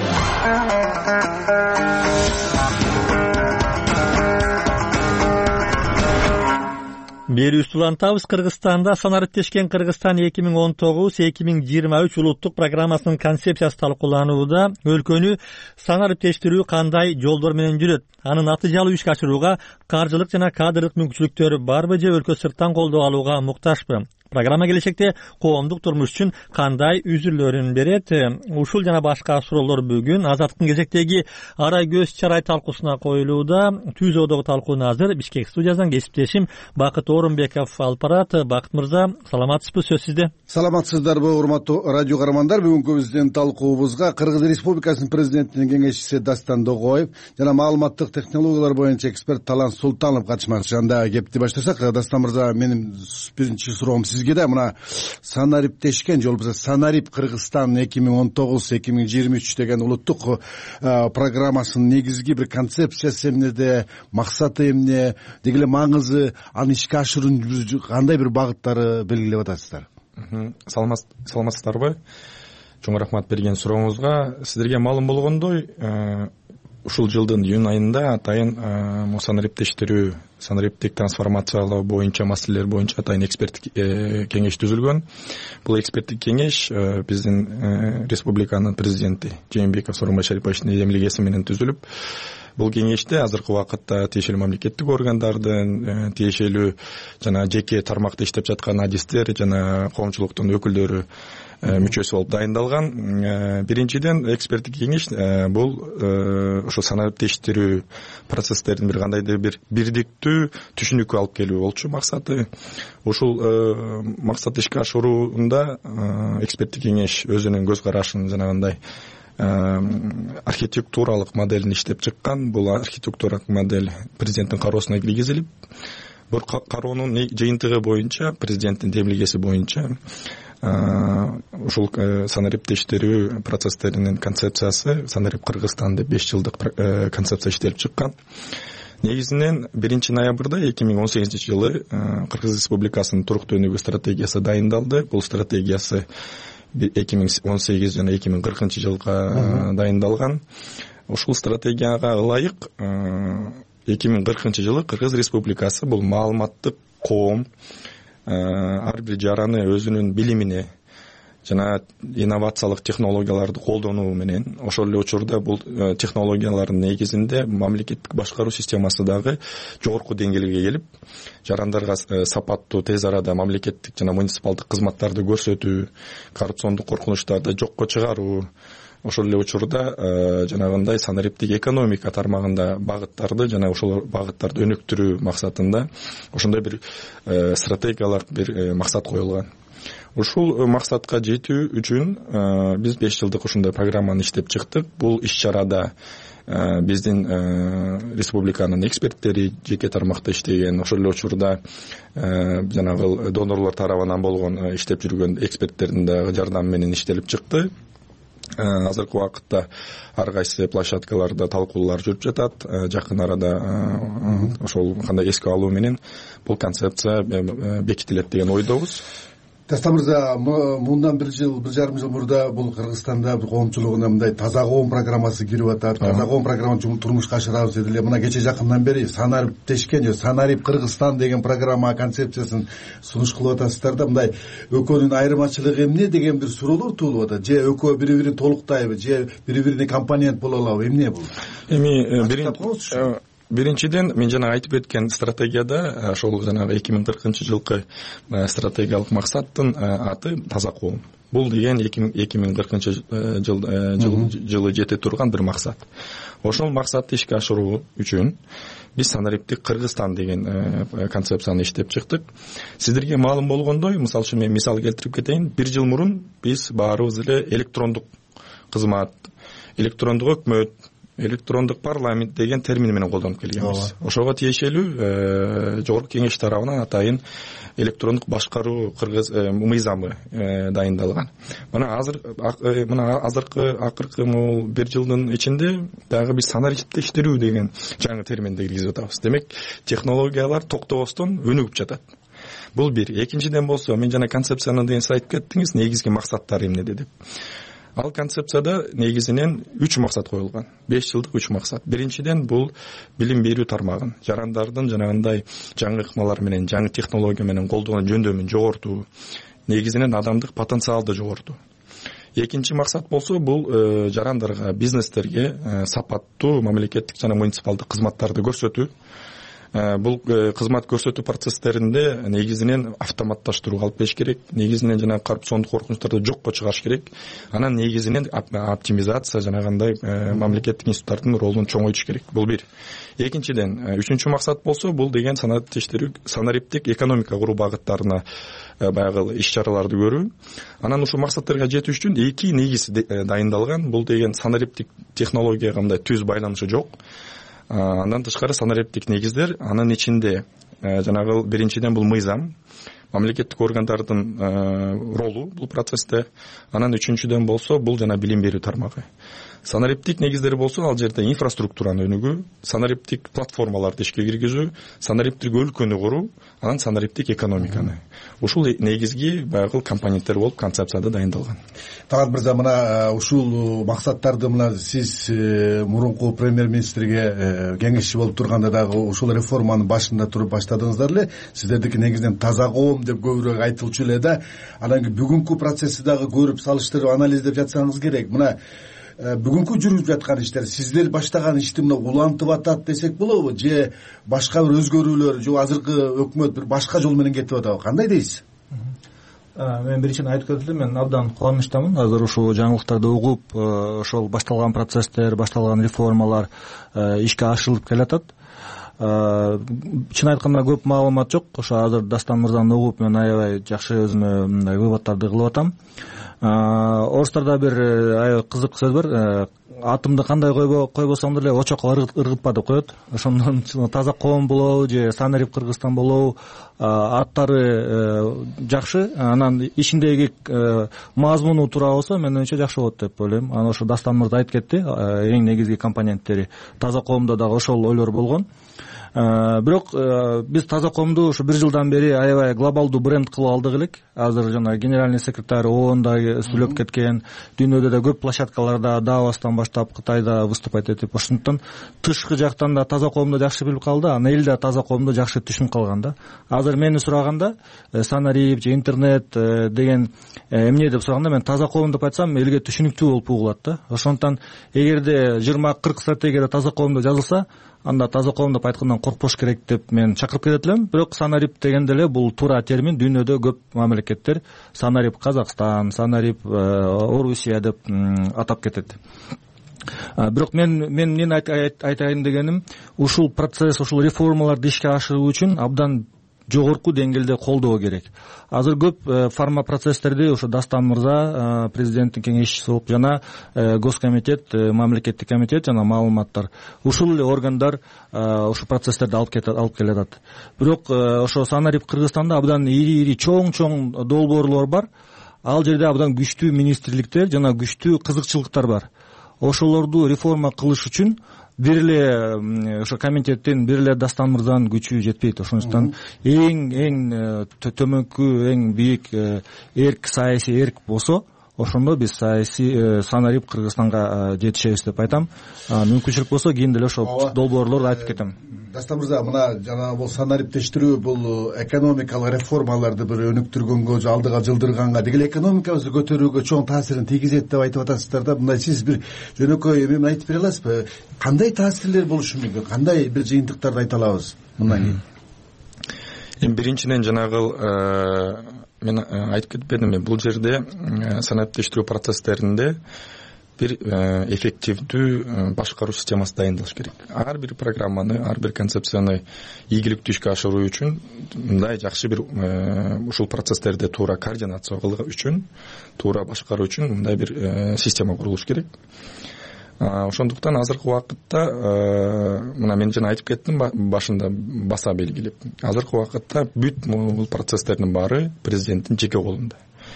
Бери улантабыз. Кыргызстанда санариптешкен Кыргызстан эки миң он тогуз эки миң жыйырма үч улуттук программасынын концепциясы талкууланууда. Өлкөнү санариптештирүү кандай жолдор менен жүрөт? Анын натыйжалуу ишке ашырууга каржылык жана кадрдык мүмкүнчүлүктөрү барбы же өлкө сырттан колдоо алууга муктажбы? Программа келечекте коомдук турмуш үчүн кандай үзүрлөрүн берет? Ушул жана башка суроолор бүгүн Азаттыктын кезектеги ара көз чарай талкуусуна коюлууда. Түз одогу талкууну азыр Бишкек студиясынан кесиптешим Бакыт Орунбеков алып барат. Бакыт мырза, саламатсызбы? Сөз сизде. Саламатсыздарбы, урматтуу радио кармандар? Бүгүнкү биздин талкуубузга Кыргыз Республикасынын президентинин кеңешчиси Дастан Догоев жана маалыматтык технологиялар боюнча эксперт Талант Султанов катышмакчы. Анда кепти баштасак, Дастан мырза, менин биринчи суроом сизге да мына санариптешкен же болбосо Санарип Кыргызстан эки миң он тогуз эки миң жыйырма үч деген улуттук программасынын негизги бир концепциясы эмнеде, максаты эмне, деги эле маңызы, аны ишке ашыруунун кандай бир багыттары белгилеп атасыздар? Саламатсыздарбы? Чоң рахмат берген сурооңузга. Сиздерге маалым болгондой, ушул жылдын июнь айында атайын санариптештирүү, санариптик трансформациялоо боюнча маселелер боюнча атайын эксперттик кеңеш түзүлгөн. Бул эксперттик кеңеш биздин республиканын президенти Жээнбеков Сооронбай Шариповичтин демилгеси менен түзүлүп, бул кеңеште азыркы убакытта тиешелүү мамлекеттик органдардын, тиешелүү жана жеке тармакта иштеп жаткан адистер жана коомчулуктун өкүлдөрү мүчөсү болуп дайындалган. Биринчиден, эксперттик кеңеш бул ошо санариптештирүү процесстерин бир кандайдыр бир бирдиктүү, түшүнүккө алып келүү болчу максаты. Ушул максатты ишке ашыруунда эксперттик кеңеш өзүнүн көз карашын жанагындай архитектуралык моделин иштеп чыккан. Бул архитектуралык модель президенттин кароосуна киргизилип, бул кароонун жыйынтыгы боюнча, президенттин демилгеси боюнча ушул санариптештирүү процесстеринин концепциясы Санарип Кыргызстан деп беш жылдык концепция иштелип чыккан. Негизинен биринчи ноябрда эки миң он сегизинчи жылы Кыргыз Республикасынын туруктуу өнүгүү стратегиясы дайындалды. Бул стратегиясы эки миң он сегиз жана эки миң кыркынчы жылга дайындалган. Ушул стратегияга ылайык эки миң кыркынчы жылы Кыргыз Республикасы бул маалыматтык коом ар бир жараны өзүнүн билимине жана инновациялык технологияларды колдонуу менен, ошол эле учурда бул технологиялардын негизинде мамлекеттик башкаруу системасы дагы жогорку деңгээлге келип, жарандарга сапаттуу, тез арада мамлекеттик жана муниципалдык кызматтарды көрсөтүү, коррупциондук коркунучтарды жокко чыгаруу, ошол эле учурда жанагындай санариптик экономика тармагында багыттарды жана ошол багыттарды өнүктүрүү максатында ошондой бир стратегиялык бир максат коюлган. Ушул максатка жетүү үчүн биз беш жылдык ушундай программаны иштеп чыктык. Бул иш чарада биздин республиканын эксперттери жеке тармакта иштеген, ошол эле учурда жанагы донорлор тарабынан болгон иштеп жүргөн эксперттердин дагы жардамы менен иштелип чыкты. Азыркы убакытта ар кайсы площадкаларда талкуулар жүрүп жатат. Жакын арада ошол кандай эске алуу менен бул концепция бекитилет деген ойдобуз. Дастан мырза, мындан бир жыл, бир жарым жыл мурда бул Кыргызстанда коомчулугуна мындай таза коом программасы кирип атат. Таза коом программасын турмушка ашырабыз деди эле. Мына кече жакындан бери санариптешкен же санарип Кыргызстан деген программа концепциясын сунуш кылып атасыздар да, мындай экөөнүн айырмачылыгы эмне деген бир суроолор туулуп атат. Же экөө бири-бирин толуктайбы, же бири-бирине компонент боло алабы, эмне бул? Эми биринчи Биринчиден, мен жана айтып өткен стратегияда, ошол жанагы эки миң кыркынчы жылкы стратегиялык максаттын аты таза коом. Бул деген эки миң кыркынчы жылы жете турган бир максат. Ошол максатты ишке ашыруу үчүн биз санариптик Кыргызстан деген концепцияны иштеп чыктык. Сиздерге маалым болгондой, мисалы үчүн мен мисал келтирип кетейин. Бир жыл мурун биз баарыбыз эле электрондук кызмат, электрондук өкмөт, электрондук парламент деген термин менен колдонуп келгенбиз. Ошого тиешелүү жогорку кеңеш тарабынан атайын электрондук башкаруу кыргыз мыйзамы дайындалган. Мына азыр мына азыркы акыркы бир жылдын ичинде дагы биз санариптештирүү деген жаңы терминди киргизип атабыз. Демек, технологиялар токтобостон өнүгүп жатат. Бул бир. Экинчиден болсо, мен жана концепцияны деген айтып кеттиңиз, негизги максаттары эмнеде деп. Ал концепцияда негизинен үч максат коюлган. беш жылдык үч максат. Биринчиден бул билим берүү тармагын, жарандардын жанагындай жаңы ыкмалар менен, жаңы технология менен колдонуу жөндөмүн жогортуу, негизинен адамдык потенциалды жогортуу. Экинчи максат болсо, бул жарандарга, бизнестерге сапаттуу мамлекеттик жана муниципалдык кызматтарды көрсөтүү. Бул кызмат көрсөтүү процесстеринде негизинен автоматташтырууга алып келиш керек, негизинен жана коррупциондук коркунучтарды жокко чыгарыш керек. Анан негизинен оптимизация жанагындай мамлекеттик институттардын ролун чоңойтуш керек. Бул бир. Экинчиден, үчүнчү максат болсо, бул деген санариптештирүү, санариптик экономика куруу багыттарына баягы иш-чараларды көрүү. Анан ушул максаттарга жетүү үчүн эки негиз дайындалган. Бул деген санариптик технологияга мындай түз байланышы жок. Андан тышкары санариптик негиздер, анын ичинде жанагы биринчиден бул мыйзам, мамлекеттик органдардын ролу бул процессте. Анан үчүнчүдөн болсо, бул жана билим берүү тармагы. Санариптик негиздери болсо, ал жерде инфраструктураны өнүгүү, санариптик платформаларды ишке киргизүү, санариптик өлкөнү куруу, анан санариптик экономиканы. Ушул негизги баягы компоненттер болуп концепцияда дайындалган. Талант мырза, мына ушул максаттарды мына сиз мурунку премьер-министрге кеңешчи болуп турганда дагы ушул реформанын башында туруп баштадыңыздар эле. Сиздердики негизинен таза коом деп көбүрөөк айтылчу эле да. Анан бүгүнкү процессти дагы көрүп, салыштырып, анализдеп жатсаңыз керек. Мына бүгүнкү жүрүп жаткан иштер, сиздер баштаган ишти мына улантып атат десек болобу, же башка бир өзгөрүүлөр, же азыркы өкмөт бир башка жол менен кетип атабы? Кандай дейсиз? Мен биринчиден айтып кетти, мен абдан кубанычтамын. Азыр ушул жаңылыктарды угуп, ошол башталган процесстер, башталган реформалар ишке ашырылып келатат. Чын айтканда көп маалымат жок. Ошо азыр Дастан мырзаны угуп, мен аябай жакшы өзүмө мындай выводдарды кылып атам. Орустарда бир аябай кызык сөз бар. Атымды кандай койбосоң деле очокко ыргытпа деп коет. Ошондон таза коом болобу же санарип Кыргызстан болобу, аттары жакшы. Анан ичиндеги мазмуну туура болсо, мен оюмча жакшы болот деп ойлойм. Анан ошо Дастан мырза айтып кетти, эң негизги компоненттери. Таза коомдо дагы ошол ойлор болгон. Бирок биз таза коомду ушу бир жылдан бери аябай глобалдуу бренд кылып алдык элек. Азыр жана генеральный секретарь ООНда сүйлөп кеткен, дүйнөдө да көп площадкаларда, Давостан баштап Кытайда выступать этип, ошондуктан тышкы жактан да таза коомду жакшы билип калды, анан эл да таза коомду жакшы түшүнүп калган да. Азыр мени сураганда, санарип же интернет деген эмне деп сураганда, мен таза коом деп айтсам, элге түшүнүктүү болуп угулат да. Ошондуктан эгерде жыйырма кырк стратегияда таза коомду жазылса, анда таза коом деп айткандан коркпош керек деп мен чакырып кетет элем. Бирок санарип дегенде эле бул туура термин. Дүйнөдө көп мамлекеттер санарип Казакстан, санарип Орусия деп атап кетет. Бирок мен мен эмнени айтайын дегеним, ушул процесс, ушул реформаларды ишке ашыруу үчүн абдан жогорку деңгээлде колдоо керек. Азыр көп фарма процесстерди ошо Дастан мырза, президенттин кеңешчиси болуп, жана Госкомитет, мамлекеттик комитет жана маалыматтар, ушул эле органдар ошо процесстерди алып келатат. Бирок ошо Санарип Кыргызстанда абдан ири-ири чоң-чоң долбоорлор бар. Ал жерде абдан күчтүү министрликтер жана күчтүү кызыкчылыктар бар. Ошолорду реформа кылыш үчүн бир эле ошо комитеттин, бир эле Дастан мырзанын күчү жетпейт. Ошондуктан эң эң төмөнкү, эң бийик эрк, саясий эрк болсо, ошондо биз саясий Санарип Кыргызстанга жетишебиз деп айтам. Мүмкүнчүлүк болсо кийин деле ошол долбоорлорду айтып кетем. Дастан мырза, мына жана бул санариптештирүү, бул экономикалык реформаларды бир өнүктүргөнгө, алдыга жылдырганга, деги эле экономикабызды көтөрүүгө чоң таасирин тийгизет деп айтып атасыздар да. Мындай сиз бир жөнөкөй эми айтып бере аласызбы? Кандай таасирлер болушу мүмкүн? Кандай бир жыйынтыктарды айта алабыз мындан кийин? Эми биринчиден жанагы мен айтып кетпедимби, бул жерде санариптештирүү процесстеринде бир эффективдүү башкаруу системасы дайындалыш керек. Ар бир программаны, ар бир концепцияны ийгиликтүү ишке ашыруу үчүн мындай жакшы бир ушул процесстерди туура координация кылуу үчүн, туура башкаруу үчүн мындай бир система курулуш керек. Ошондуктан азыркы убакытта, мына мен жана айтып кеттим башында баса белгилеп, азыркы убакытта бүт бул процесстердин баары президенттин жеке колунда.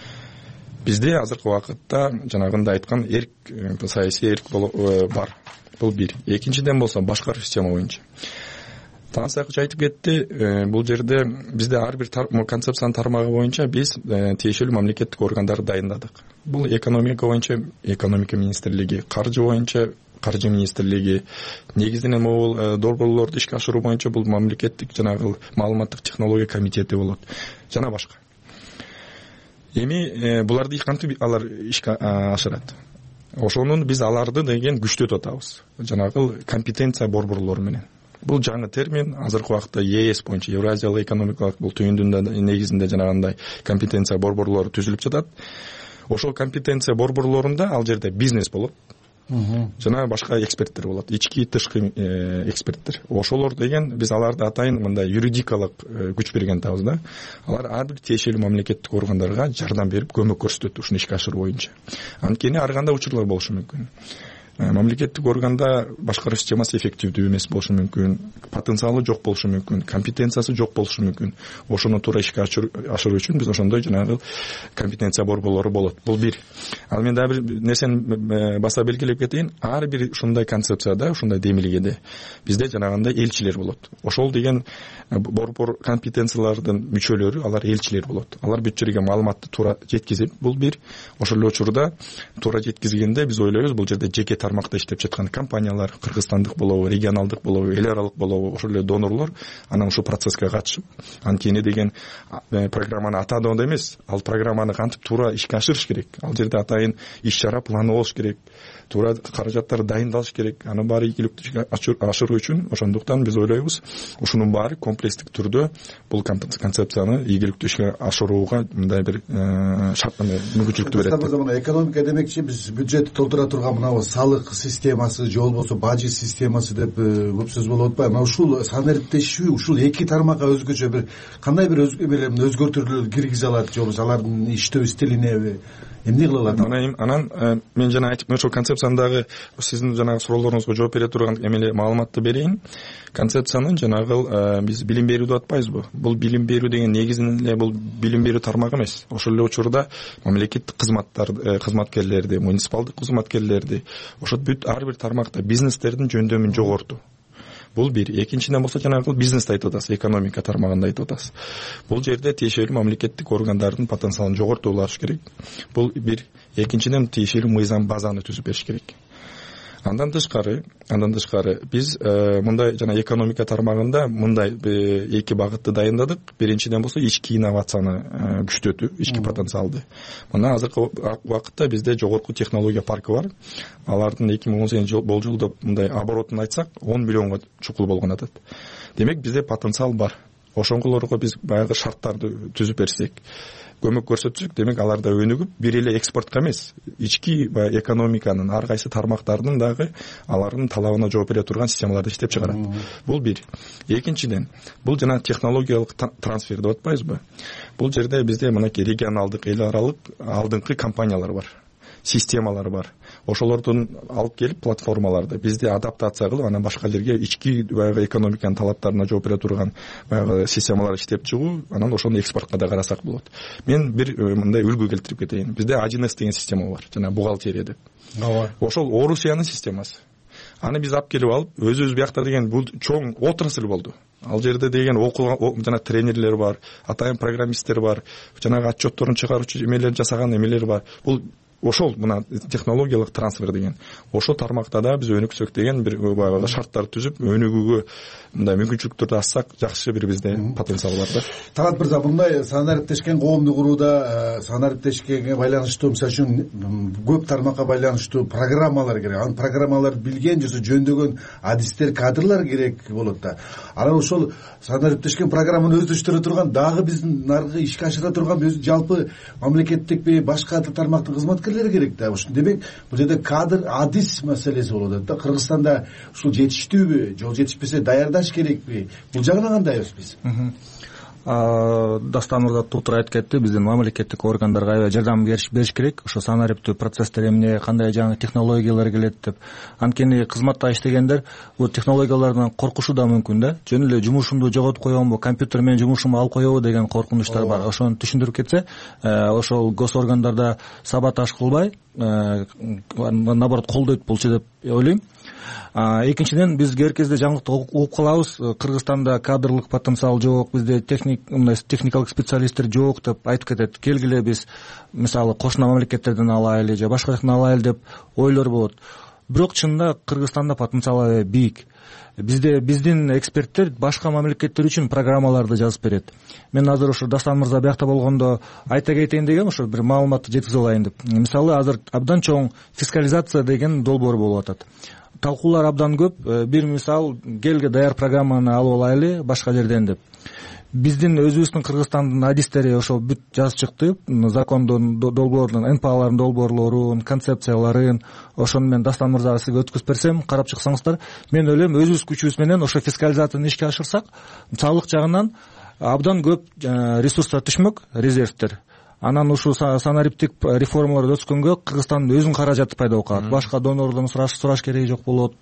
Бизде азыркы убакытта жанагында айткан эрк, саясий эрк бар. Бул бир. Экинчиден болсо башкаруу система боюнча. Тансакчы айтып кетти, бул жерде бизде ар бир концепциянын тармагы боюнча биз тиешелүү мамлекеттик органдарды дайындадык. Бул экономика боюнча экономика министрлиги, каржы боюнча каржы министрлиги, негизинен могул долбоорлорду ишке ашыруу боюнча бул мамлекеттик жанагы маалыматтык технология комитети болот, жана башка. Эми буларды кантип алар ишке ашырат? Ошонун биз аларды деген күчтөтүп атабыз. Жанагы компетенция борборлору менен. Бул жаңы термин азыркы убакытта Е С боюнча, Евразиялык экономикалык бул түйүндүн негизинде жанагындай компетенция борборлору түзүлүп жатат. Ошол компетенция борборлорунда ал жерде бизнес болот. Жана башка эксперттер болот, ички тышкы эксперттер. Ошолор деген биз аларды атайын мындай юридикалык күч берген атабыз да. Алар ар бир тиешелүү мамлекеттик органдарга жардам берип, көмөк көрсөтөт ушуну ишке ашыруу боюнча. Анткени ар кандай учурлар болушу мүмкүн. Мамлекеттик органда башкаруу системасы эффективдүү эмес болушу мүмкүн, потенциалы жок болушу мүмкүн, компетенциясы жок болушу мүмкүн. Ошону туура ишке ашыруу үчүн биз ошондой жанагы компетенция борборлору болот. Бул бир. Ал мен дагы бир нерсени баса белгилеп кетейин. Ар бир ушундай концепцияда, ушундай демилгеде бизде жанагындай элчилер болот. Ошол деген борбор компетенциялардын мүчөлөрү, алар элчилер болот. Алар бүт жерге маалыматты туура жеткизип, бул бир. Ошол эле учурда туура жеткизгенде биз ойлойбуз, бул жерде жеке тармакта иштеп жаткан компаниялар, кыргызстандык болобу, регионалдык болобу, эл аралык болобу, ошол эле донорлор анан ушул процесске катышып, анткени деген программаны атаадагы эмес, ал программаны кантип туура ишке ашырыш керек. Ал жерде атайын иш-чара планы болуш керек, туура каражаттар дайындалыш керек. Аны баары ийгиликтүү ашыруу үчүн ошондуктан биз ойлойбуз, ушунун баары комплекстик түрдө бул концепцияны ийгиликтүү ишке ашырууга мындай бир шарт мүмкүнчүлүктү берет. Экономика демекчи биз бюджетти толтура турган мына салык системасы же болбосо бажы системасы деп көп сөз болуп атпайбы? Мына ушул санариптешүү, ушул эки тармакка өзгөчө бир кандай бир өзгөртүүлөр киргизе алат, же болбосо алардын иштөө стилине эмне кыла алат? Анан мен жана айтып, ошол концепциянын сиздин жанагы суроолоруңузга жооп бере турган эмеле маалыматты берейин. Концепциянын жанагы биз билим берүү деп атпайбызбы? Бул билим берүү деген негизинен эле бул билим берүү тармагы эмес. Ошол эле учурда мамлекеттик кызматтар, кызматкерлерди, муниципалдык кызматкерлерди, ошол бүт ар бир тармакта бизнестердин жөндөмүн жогортуу. Бул бир. Экинчиден болсо жанагы бизнести айтып атасыз, экономика тармагында айтып атасыз. Бул жерде тиешелүү мамлекеттик органдардын потенциалын жогортуу болуш керек. Бул бир. Экинчиден тиешелүү мыйзам базаны түзүп бериш керек. Андан тышкары, андан тышкары биз мындай жана экономика тармагында мындай эки багытты дайындадык. Биринчиден болсо ички инновацияны күчтөтүү, ички потенциалды. Мына азыркы убакытта бизде жогорку технология паркы бар. Алардын эки миң он сегизинчи болжолдо мындай оборотун айтсак, он миллионго чукул болгон атат. Демек бизде потенциал бар. ошоңголорго биз баягы шарттарды түзүп берсек, көмөк көрсөтсөк, демек алар да өнүгүп, бир эле экспортко эмес, ички экономиканын ар кайсы тармактарынын дагы алардын талабына жооп бере турган системаларды иштеп чыгарат. Бул бир. Экинчиден, бул жана технологиялык трансфер деп атпайбызбы? Бул жерде бизде мынакей регионалдык, эл аралык алдыңкы компаниялар бар, системалар бар. Ошолордун алып келип платформаларды бизде адаптация кылып, анан башка жерге ички баягы экономиканын талаптарына жооп бере турган баягы системалар иштеп чыгуу, анан ошону экспортко да карасак болот. Мен бир мындай үлгү келтирип кетейин. Бизде один эс деген система бар, жана бухгалтерия деп. Ооба. Ошол Орусиянын системасы. Аны биз алып келип алып, өзүбүз биякта деген бул чоң отрасль болду. Ал жерде деген окуган жана тренерлер бар, атайын программисттер бар, жанагы отчетторун чыгаруучу эмелер жасаган эмелер бар. Бул ошол мына технологиялык трансфер деген. Ошол тармакта да биз өнүксөк деген бир баягы шарттар түзүп, өнүгүүгө мындай мүмкүнчүлүктөрдү ачсак, жакшы бир бизде потенциал бар да. Талант мырза, мындай санариптешкен коомду курууда санариптешкенге байланыштуу, мисалы үчүн көп тармакка байланыштуу программалар керек. Анын программаларды билген, жосо жөндөгөн адистер, кадрлар керек болот да. Анан ошол санариптешкен программаны өздөштүрө турган, дагы биздин наркы ишке ашыра турган өзү жалпы мамлекеттикпи, башка тармактын кызматкерлери керек да. Ошо демек бул жерде кадр, адис маселеси болот да. Кыргызстанда ушул жетиштүүбү, жол жетишпесе даярдаш керекпи? Бул жагына кандайбыз биз? Дастан мырза туура айтып кетти. Биздин мамлекеттик органдарга аябай жардам бериш керек. Ошо санариптүү процесстер эмне, кандай жаңы технологиялар келет деп. Анткени кызматта иштегендер бул технологиялардан коркушу да мүмкүн да. Жөн эле жумушумду жоготуп коёмбу, компьютер менен жумушумду алып коёбу деген коркунучтар бар. Ошону түшүндүрүп кетсе, ошол гос органдарда саботаж кылбай, наоборот колдойт болчу деп ойлойм. Экинчиден, биз кээ бир кезде жаңылыкты угуп калабыз. Кыргызстанда кадрлык потенциал жок, бизде техник мындай техникалык специалисттер жок деп айтып кетет. Келгиле биз мисалы кошуна мамлекеттерден алайлы же башка жактан алайлы деп ойлор болот. Бирок чынында Кыргызстанда потенциал бийик. Бизде биздин эксперттер башка мамлекеттер үчүн программаларды жазып берет. Мен азыр ошо Дастан мырза биякта болгондо айта кетейин деген, ошо бир маалыматты жеткизе алайын деп. Мисалы азыр абдан чоң фискализация деген долбоор болуп атат. Талкуулар абдан көп. Бир мисал, келге даяр программаны алып алайлы башка жерден деп. Биздин өзүбүздүн Кыргызстандын адистери ошо бүт жазып чыкты. Закондун долбоордун, эн пэ алардын долбоорлорун, концепцияларын, ошону мен Дастан мырзага сизге өткүзүп берсем, карап чыксаңыздар, мен ойлойм өзүбүз күчүбүз менен ошо фискализацияны ишке ашырсак, салык жагынан абдан көп ресурстар түшмөк, резервтер. Анан ушул санариптик реформалар өткөнгө Кыргызстандын өзүнүн каражаты пайда болуп калат. Башка донордон сураш сураш кереги жок болот,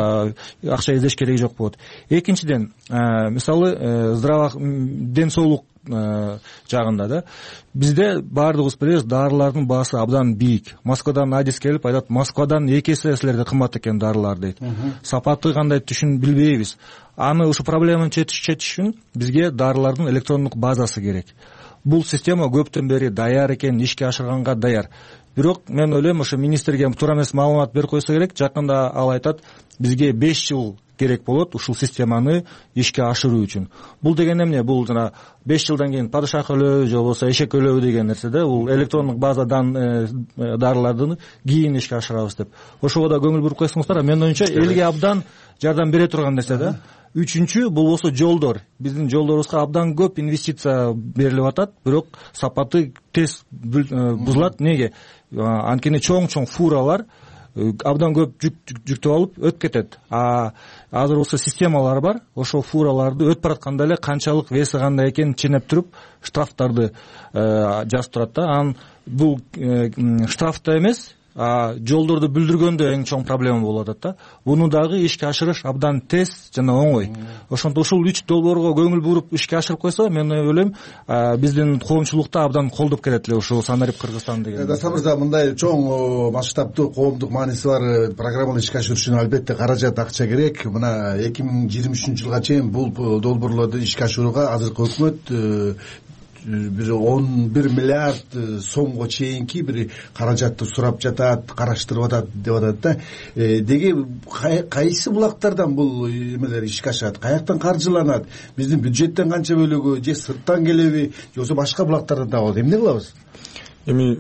акча издеш кереги жок болот. Экинчиден, мисалы, здраво ден соолук жагында да бизде баардыгыбыз билебиз, дарылардын баасы абдан бийик. Москвадан адис келип айтат, Москвадан эки эсе силерде кымбат экен дарылар дейт. Сапаты кандай түшүн билбейбиз. Аны ушу проблеманы чечиш үчүн бизге дарылардын электрондук базасы керек. Бул система көптөн бери даяр экен, ишке ашырганга даяр. Бирок мен ойлойм, ошо министрге туура эмес маалымат берип койсо керек. Жакында ал айтат, бизге беш жыл керек болот ушул системаны ишке ашыруу үчүн. Бул деген эмне? Бул жана беш жылдан кийин падышак өлөбү же болбосо эшек өлөбү деген нерсе да. Бул электрондук базадан дарыларды кийин ишке ашырабыз деп. Ошого да көңүл буруп койсоңуздар, мен оюмча элге абдан жардам бере турган нерсе да. Үчүнчү, бул болсо жолдор. Биздин жолдорубузга абдан көп инвестиция берилип атат, бирок сапаты тез бузулат. Неге? Анткени чоң-чоң фуралар абдан көп жүктөп алып өтүп кетет. А азыр болсо системалар бар, ошол фураларды өтүп баратканда эле канчалык веси кандай экенин ченеп туруп, штрафтарды жазып турат да. Анан бул штрафта эмес, жолдорду бүлдүргөндө эң чоң проблема болуп атат да. Буну дагы ишке ашырыш абдан тез жана оңой. Ошондо ушул үч долбоорго көңүл буруп ишке ашырып койсо, мен ойлойм, биздин коомчулукта абдан колдоп келет эле ушул Санарип Кыргызстан деген. Дастан мырза, мындай чоң масштабтуу коомдук мааниси бар программаны ишке ашыруу үчүн албетте каражат, акча керек. Мына эки миң жыйырма үчүнчү жылга чейин бул долбоорлорду ишке ашырууга азыркы өкмөт бир он бир миллиард сомго чейинки бир каражатты сурап жатат, караштырып атат деп атат да. Деги кайсы булактардан бул эмелер ишке ашат? Каяктан каржыланат? Биздин бюджеттен канча бөлүгү же сырттан келеби, же болбосо башка булактардан табылат? Эмне кылабыз? Эми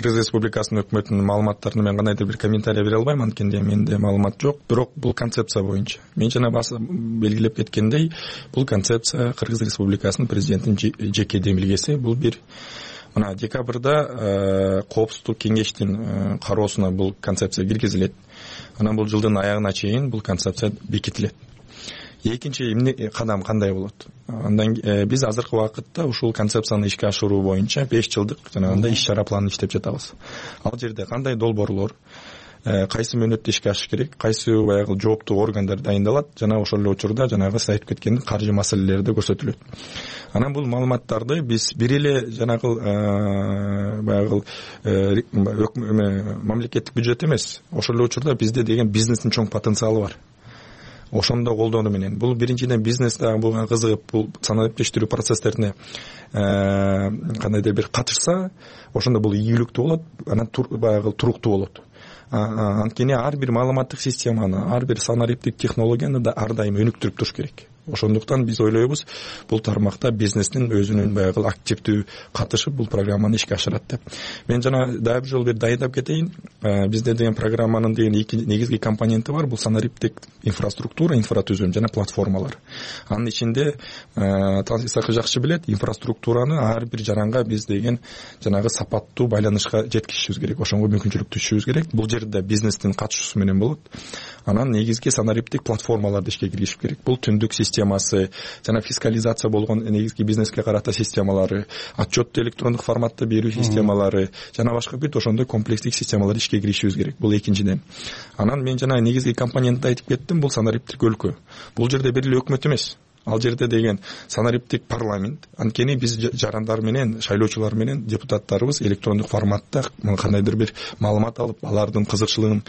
Кыргыз Республикасынын өкмөтүнүн маалыматтарына мен кандайдыр бир комментарий бере албайм, анткенде менде маалымат жок. Бирок бул концепция боюнча мен жана белгилеп кеткендей, бул концепция Кыргыз Республикасынын президентинин жеке демилгеси. Бул бир мына декабрда коопсуздук кеңештин кароосуна бул концепция киргизилет. Анан бул жылдын аягына чейин бул концепция бекитилет. Экинчи кадам кандай болот? Андан биз азыркы убакытта ушул концепцияны ишке ашыруу боюнча беш жылдык жанагындай иш чара планын иштеп жатабыз. Ал жерде кандай долбоорлор, кайсы мөөнөттө ишке ашыш керек, кайсы баягы жооптуу органдар дайындалат, жана ошол эле учурда жанагы сиз айтып кеткен каржы маселелери да көрсөтүлөт. Анан бул маалыматтарды биз бир эле жанагы баягы мамлекеттик бюджет эмес, ошол эле учурда бизде деген бизнестин чоң потенциалы бар. Ошондо колдонуу менен бул биринчиден бизнес дагы буга кызыгып, бул санариптештирүү процесстерине кандайдыр бир катышса, ошондо бул ийгиликтүү болот, анан баягы туруктуу болот. Анткени ар бир маалыматтык системаны, ар бир санариптик технологияны да ар дайым өнүктүрүп туруш керек. Ошондуктан биз ойлойбуз, бул тармакта бизнестин өзүнүн баягы активдүү катышып бул программаны ишке ашырат деп. Мен жана дагы бир жолу бир дайындап кетейин. Бизде деген программанын деген эки негизги компоненти бар. Бул санариптик инфраструктура, инфратүзүм жана платформалар. Анын ичинде Исакы жакшы билет, инфраструктураны ар бир жаранга биз деген жанагы сапаттуу байланышка жеткизишибиз керек. Ошонго мүмкүнчүлүк түшүшүбүз керек. Бул жерде бизнестин катышуусу менен болот. Анан негизги санариптик платформаларды ишке киргизиш керек. Бул түндүк системасы, жана фискализация болгон негизги бизнеске карата системалары, отчетту электрондук форматта берүү системалары, жана башка бүт ошондой комплекстик системалар ишке киришибиз керек. Бул экинчиден. Анан мен жана негизги компонентти айтып кеттим, бул санариптик өлкө. Бул жерде бир эле өкмөт эмес. Ал жерде деген санариптик парламент, анткени биз жарандар менен, шайлоочулар менен депутаттарыбыз электрондук форматта кандайдыр бир маалымат алып, алардын кызыкчылыгын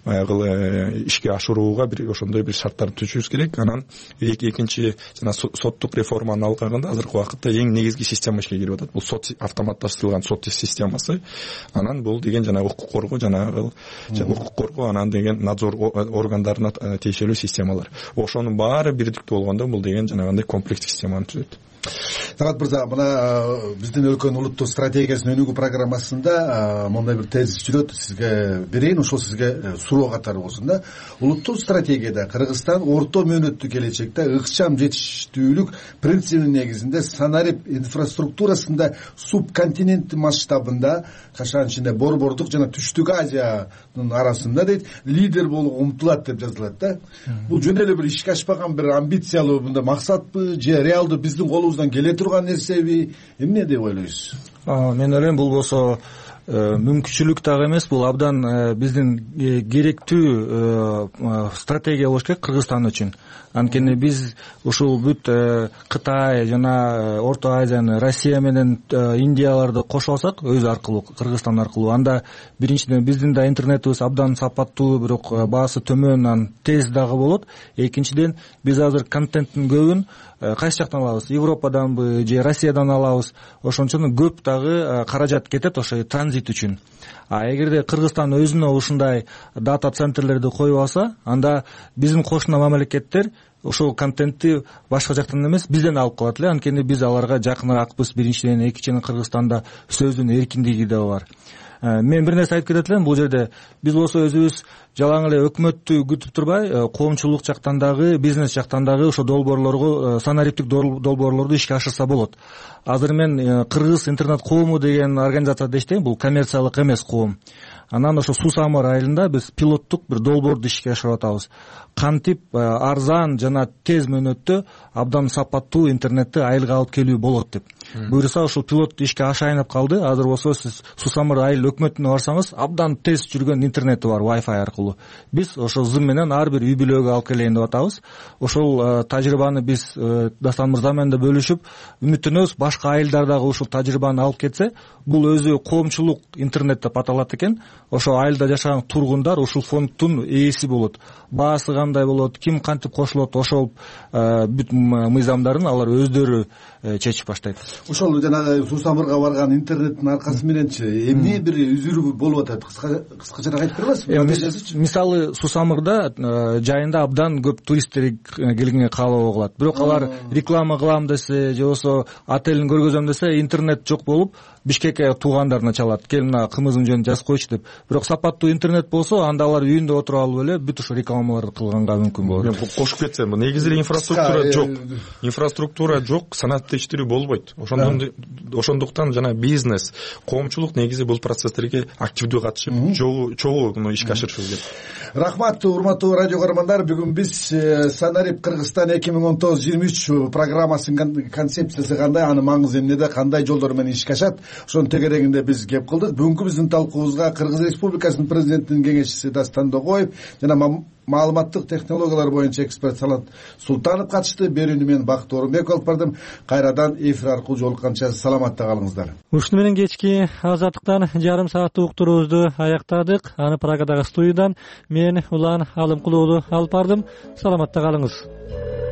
ишке ашырууга бир ошондой бир шарттарды түзүшүбүз керек. Анан экинчи жана соттук реформаны алганда азыркы убакытта эң негизги система ишке кирип атат. Бул сот автоматташтырылган сот системасы. Анан бул деген жана укук коргоо, жана укук коргоо, анан деген надзор органдарына тиешелүү системалар. Ошонун баары бирдиктүү болгондо бул деген жанагындай комплекстик системаны түзөт. Талат мырза, мына биздин өлкөнүн улуттук стратегиясынын өнүгүү программасында мондай бир тезис жүрөт, сизге берейин, ошол сизге суроо катары болсун да. Улуттук стратегияда Кыргызстан орто мөөнөттүү келечекте ыкчам жетиштүүлүк принцибинин негизинде санарип инфраструктурасында субконтинент масштабында, кашан ичинде Борбордук жана Түштүк Азиянын арасында дейт, лидер болууга умтулат деп жазылат да. Бул жөн эле бир ишке ашпаган бир амбициялуу мындай максатпы же реалдуу биздин колубуздан келе турган нерсеби, эмне деп ойлойсуз? Мен ойлойм, бул болсо мүмкүнчүлүк дагы эмес, бул абдан биздин керектүү стратегия болуш керек Кыргызстан үчүн. Анткени биз ушул бүт Кытай жана Орто Азияны, Россия менен Индияларды кошуп алсак, өзү аркылуу, Кыргызстан аркылуу, анда биринчиден биздин да интернетибиз абдан сапаттуу, бирок баасы төмөн, анан тез дагы болот. Экинчиден, биз азыр контенттин көбүн кайсы жактан алабыз? Европаданбы же Россиядан алабыз? Ошон үчүн көп дагы каражат кетет ошо транзит үчүн. А эгерде Кыргызстан өзүнө ушундай дата центрлерди коюп алса, анда биздин кошуна мамлекеттер ошол контентти башка жактан эмес, бизден алып калат эле. Анткени биз аларга жакыныракпыз, биринчиден, экинчиден Кыргызстанда сөздүн эркиндиги да бар. Мен бир нерсе айтып кетет элем, бул жерде биз болсо өзүбүз жалаң эле өкмөттү күтүп турбай, коомчулук жактан дагы, бизнес жактан дагы ошо долбоорлорго, санариптик долбоорлорду ишке ашырса болот. Азыр мен Кыргыз интернет коому деген организацияда иштейм, бул коммерциялык эмес коом. Анан ошо Сусамыр айылында биз пилоттук бир долбоорду ишке ашырып атабыз. Кантип арзан жана тез мөөнөттө абдан сапаттуу интернетти айылга алып келүү болот деп. Буюрса ошол пилот ишке ашайынып калды. Азыр болсо сиз Сусамыр айыл өкмөтүнө барсаңыз, абдан тез жүргөн интернети бар Wi-Fi аркылуу. Биз ошол зым менен ар бир үй бүлөгө алып келейин деп атабыз. Ошол тажрыйбаны биз Дастан мырза менен да бөлүшүп, үмүттөнөбүз, башка айылдар дагы ушул тажрыйбаны алып кетсе, бул өзү коомчулук интернет деп аталат экен. Ошо айылда жашаган тургундар ушул фонддун ээси болот. Баасы кандай болот, ким кантип кошулот, ошол бүт мыйзамдарын алар өздөрү чечип баштайт. Ошол жана Сусамырга барган интернеттин аркасы мененчи эмне бир үзүрүү болуп атат? Кыскачараак айтып бересизби? Мисалы Сусамырда жайында абдан көп туристтер келгенге каалоо кылат. Бирок алар реклама кылам десе, же болбосо отелин көргөзөм десе, интернет жок болуп, Бишкекке туугандарына чалат, кел мына кымыздын жөнүн жазып койчу деп. Бирок сапаттуу интернет болсо, анда алар үйүндө отуруп алып эле бүт ушу рекламаларды кылганга мүмкүн болот. Мен кошуп кетсем, негизи эле инфраструктура жок. Инфраструктура жок, санаат тештирүү болбойт. Ошондон ошондуктан жана бизнес, коомчулук негизи бул процесстерге активдүү катышып, чогуу муну ишке ашырышыбыз керек. Рахмат, урматтуу радио көрөрмандар. Бүгүн биз Санарип Кыргызстан эки миң он тогуз жыйырма үч программасынын концепциясы кандай, анын маңызы эмнеде, кандай жолдор менен ишке ашат, ошонун тегерегинде биз кеп кылдык. Бүгүнкү биздин талкуубузга Кыргыз Республикасынын президентинин кеңешчиси Дастан Догоев жана маалыматтык технологиялар боюнча эксперт Салат Султанов катышты. Берүүнү мен Бакыт Орунбеков алып бардым. Кайрадан эфир аркылуу жолукканча саламатта калыңыздар. Ушуну менен кечки Азаттыктан жарым сааттык уктуруубузду аяктадык. Аны Прагадагы студиядан мен Улан Алымкулуу алып бардым. Саламатта калыңыз.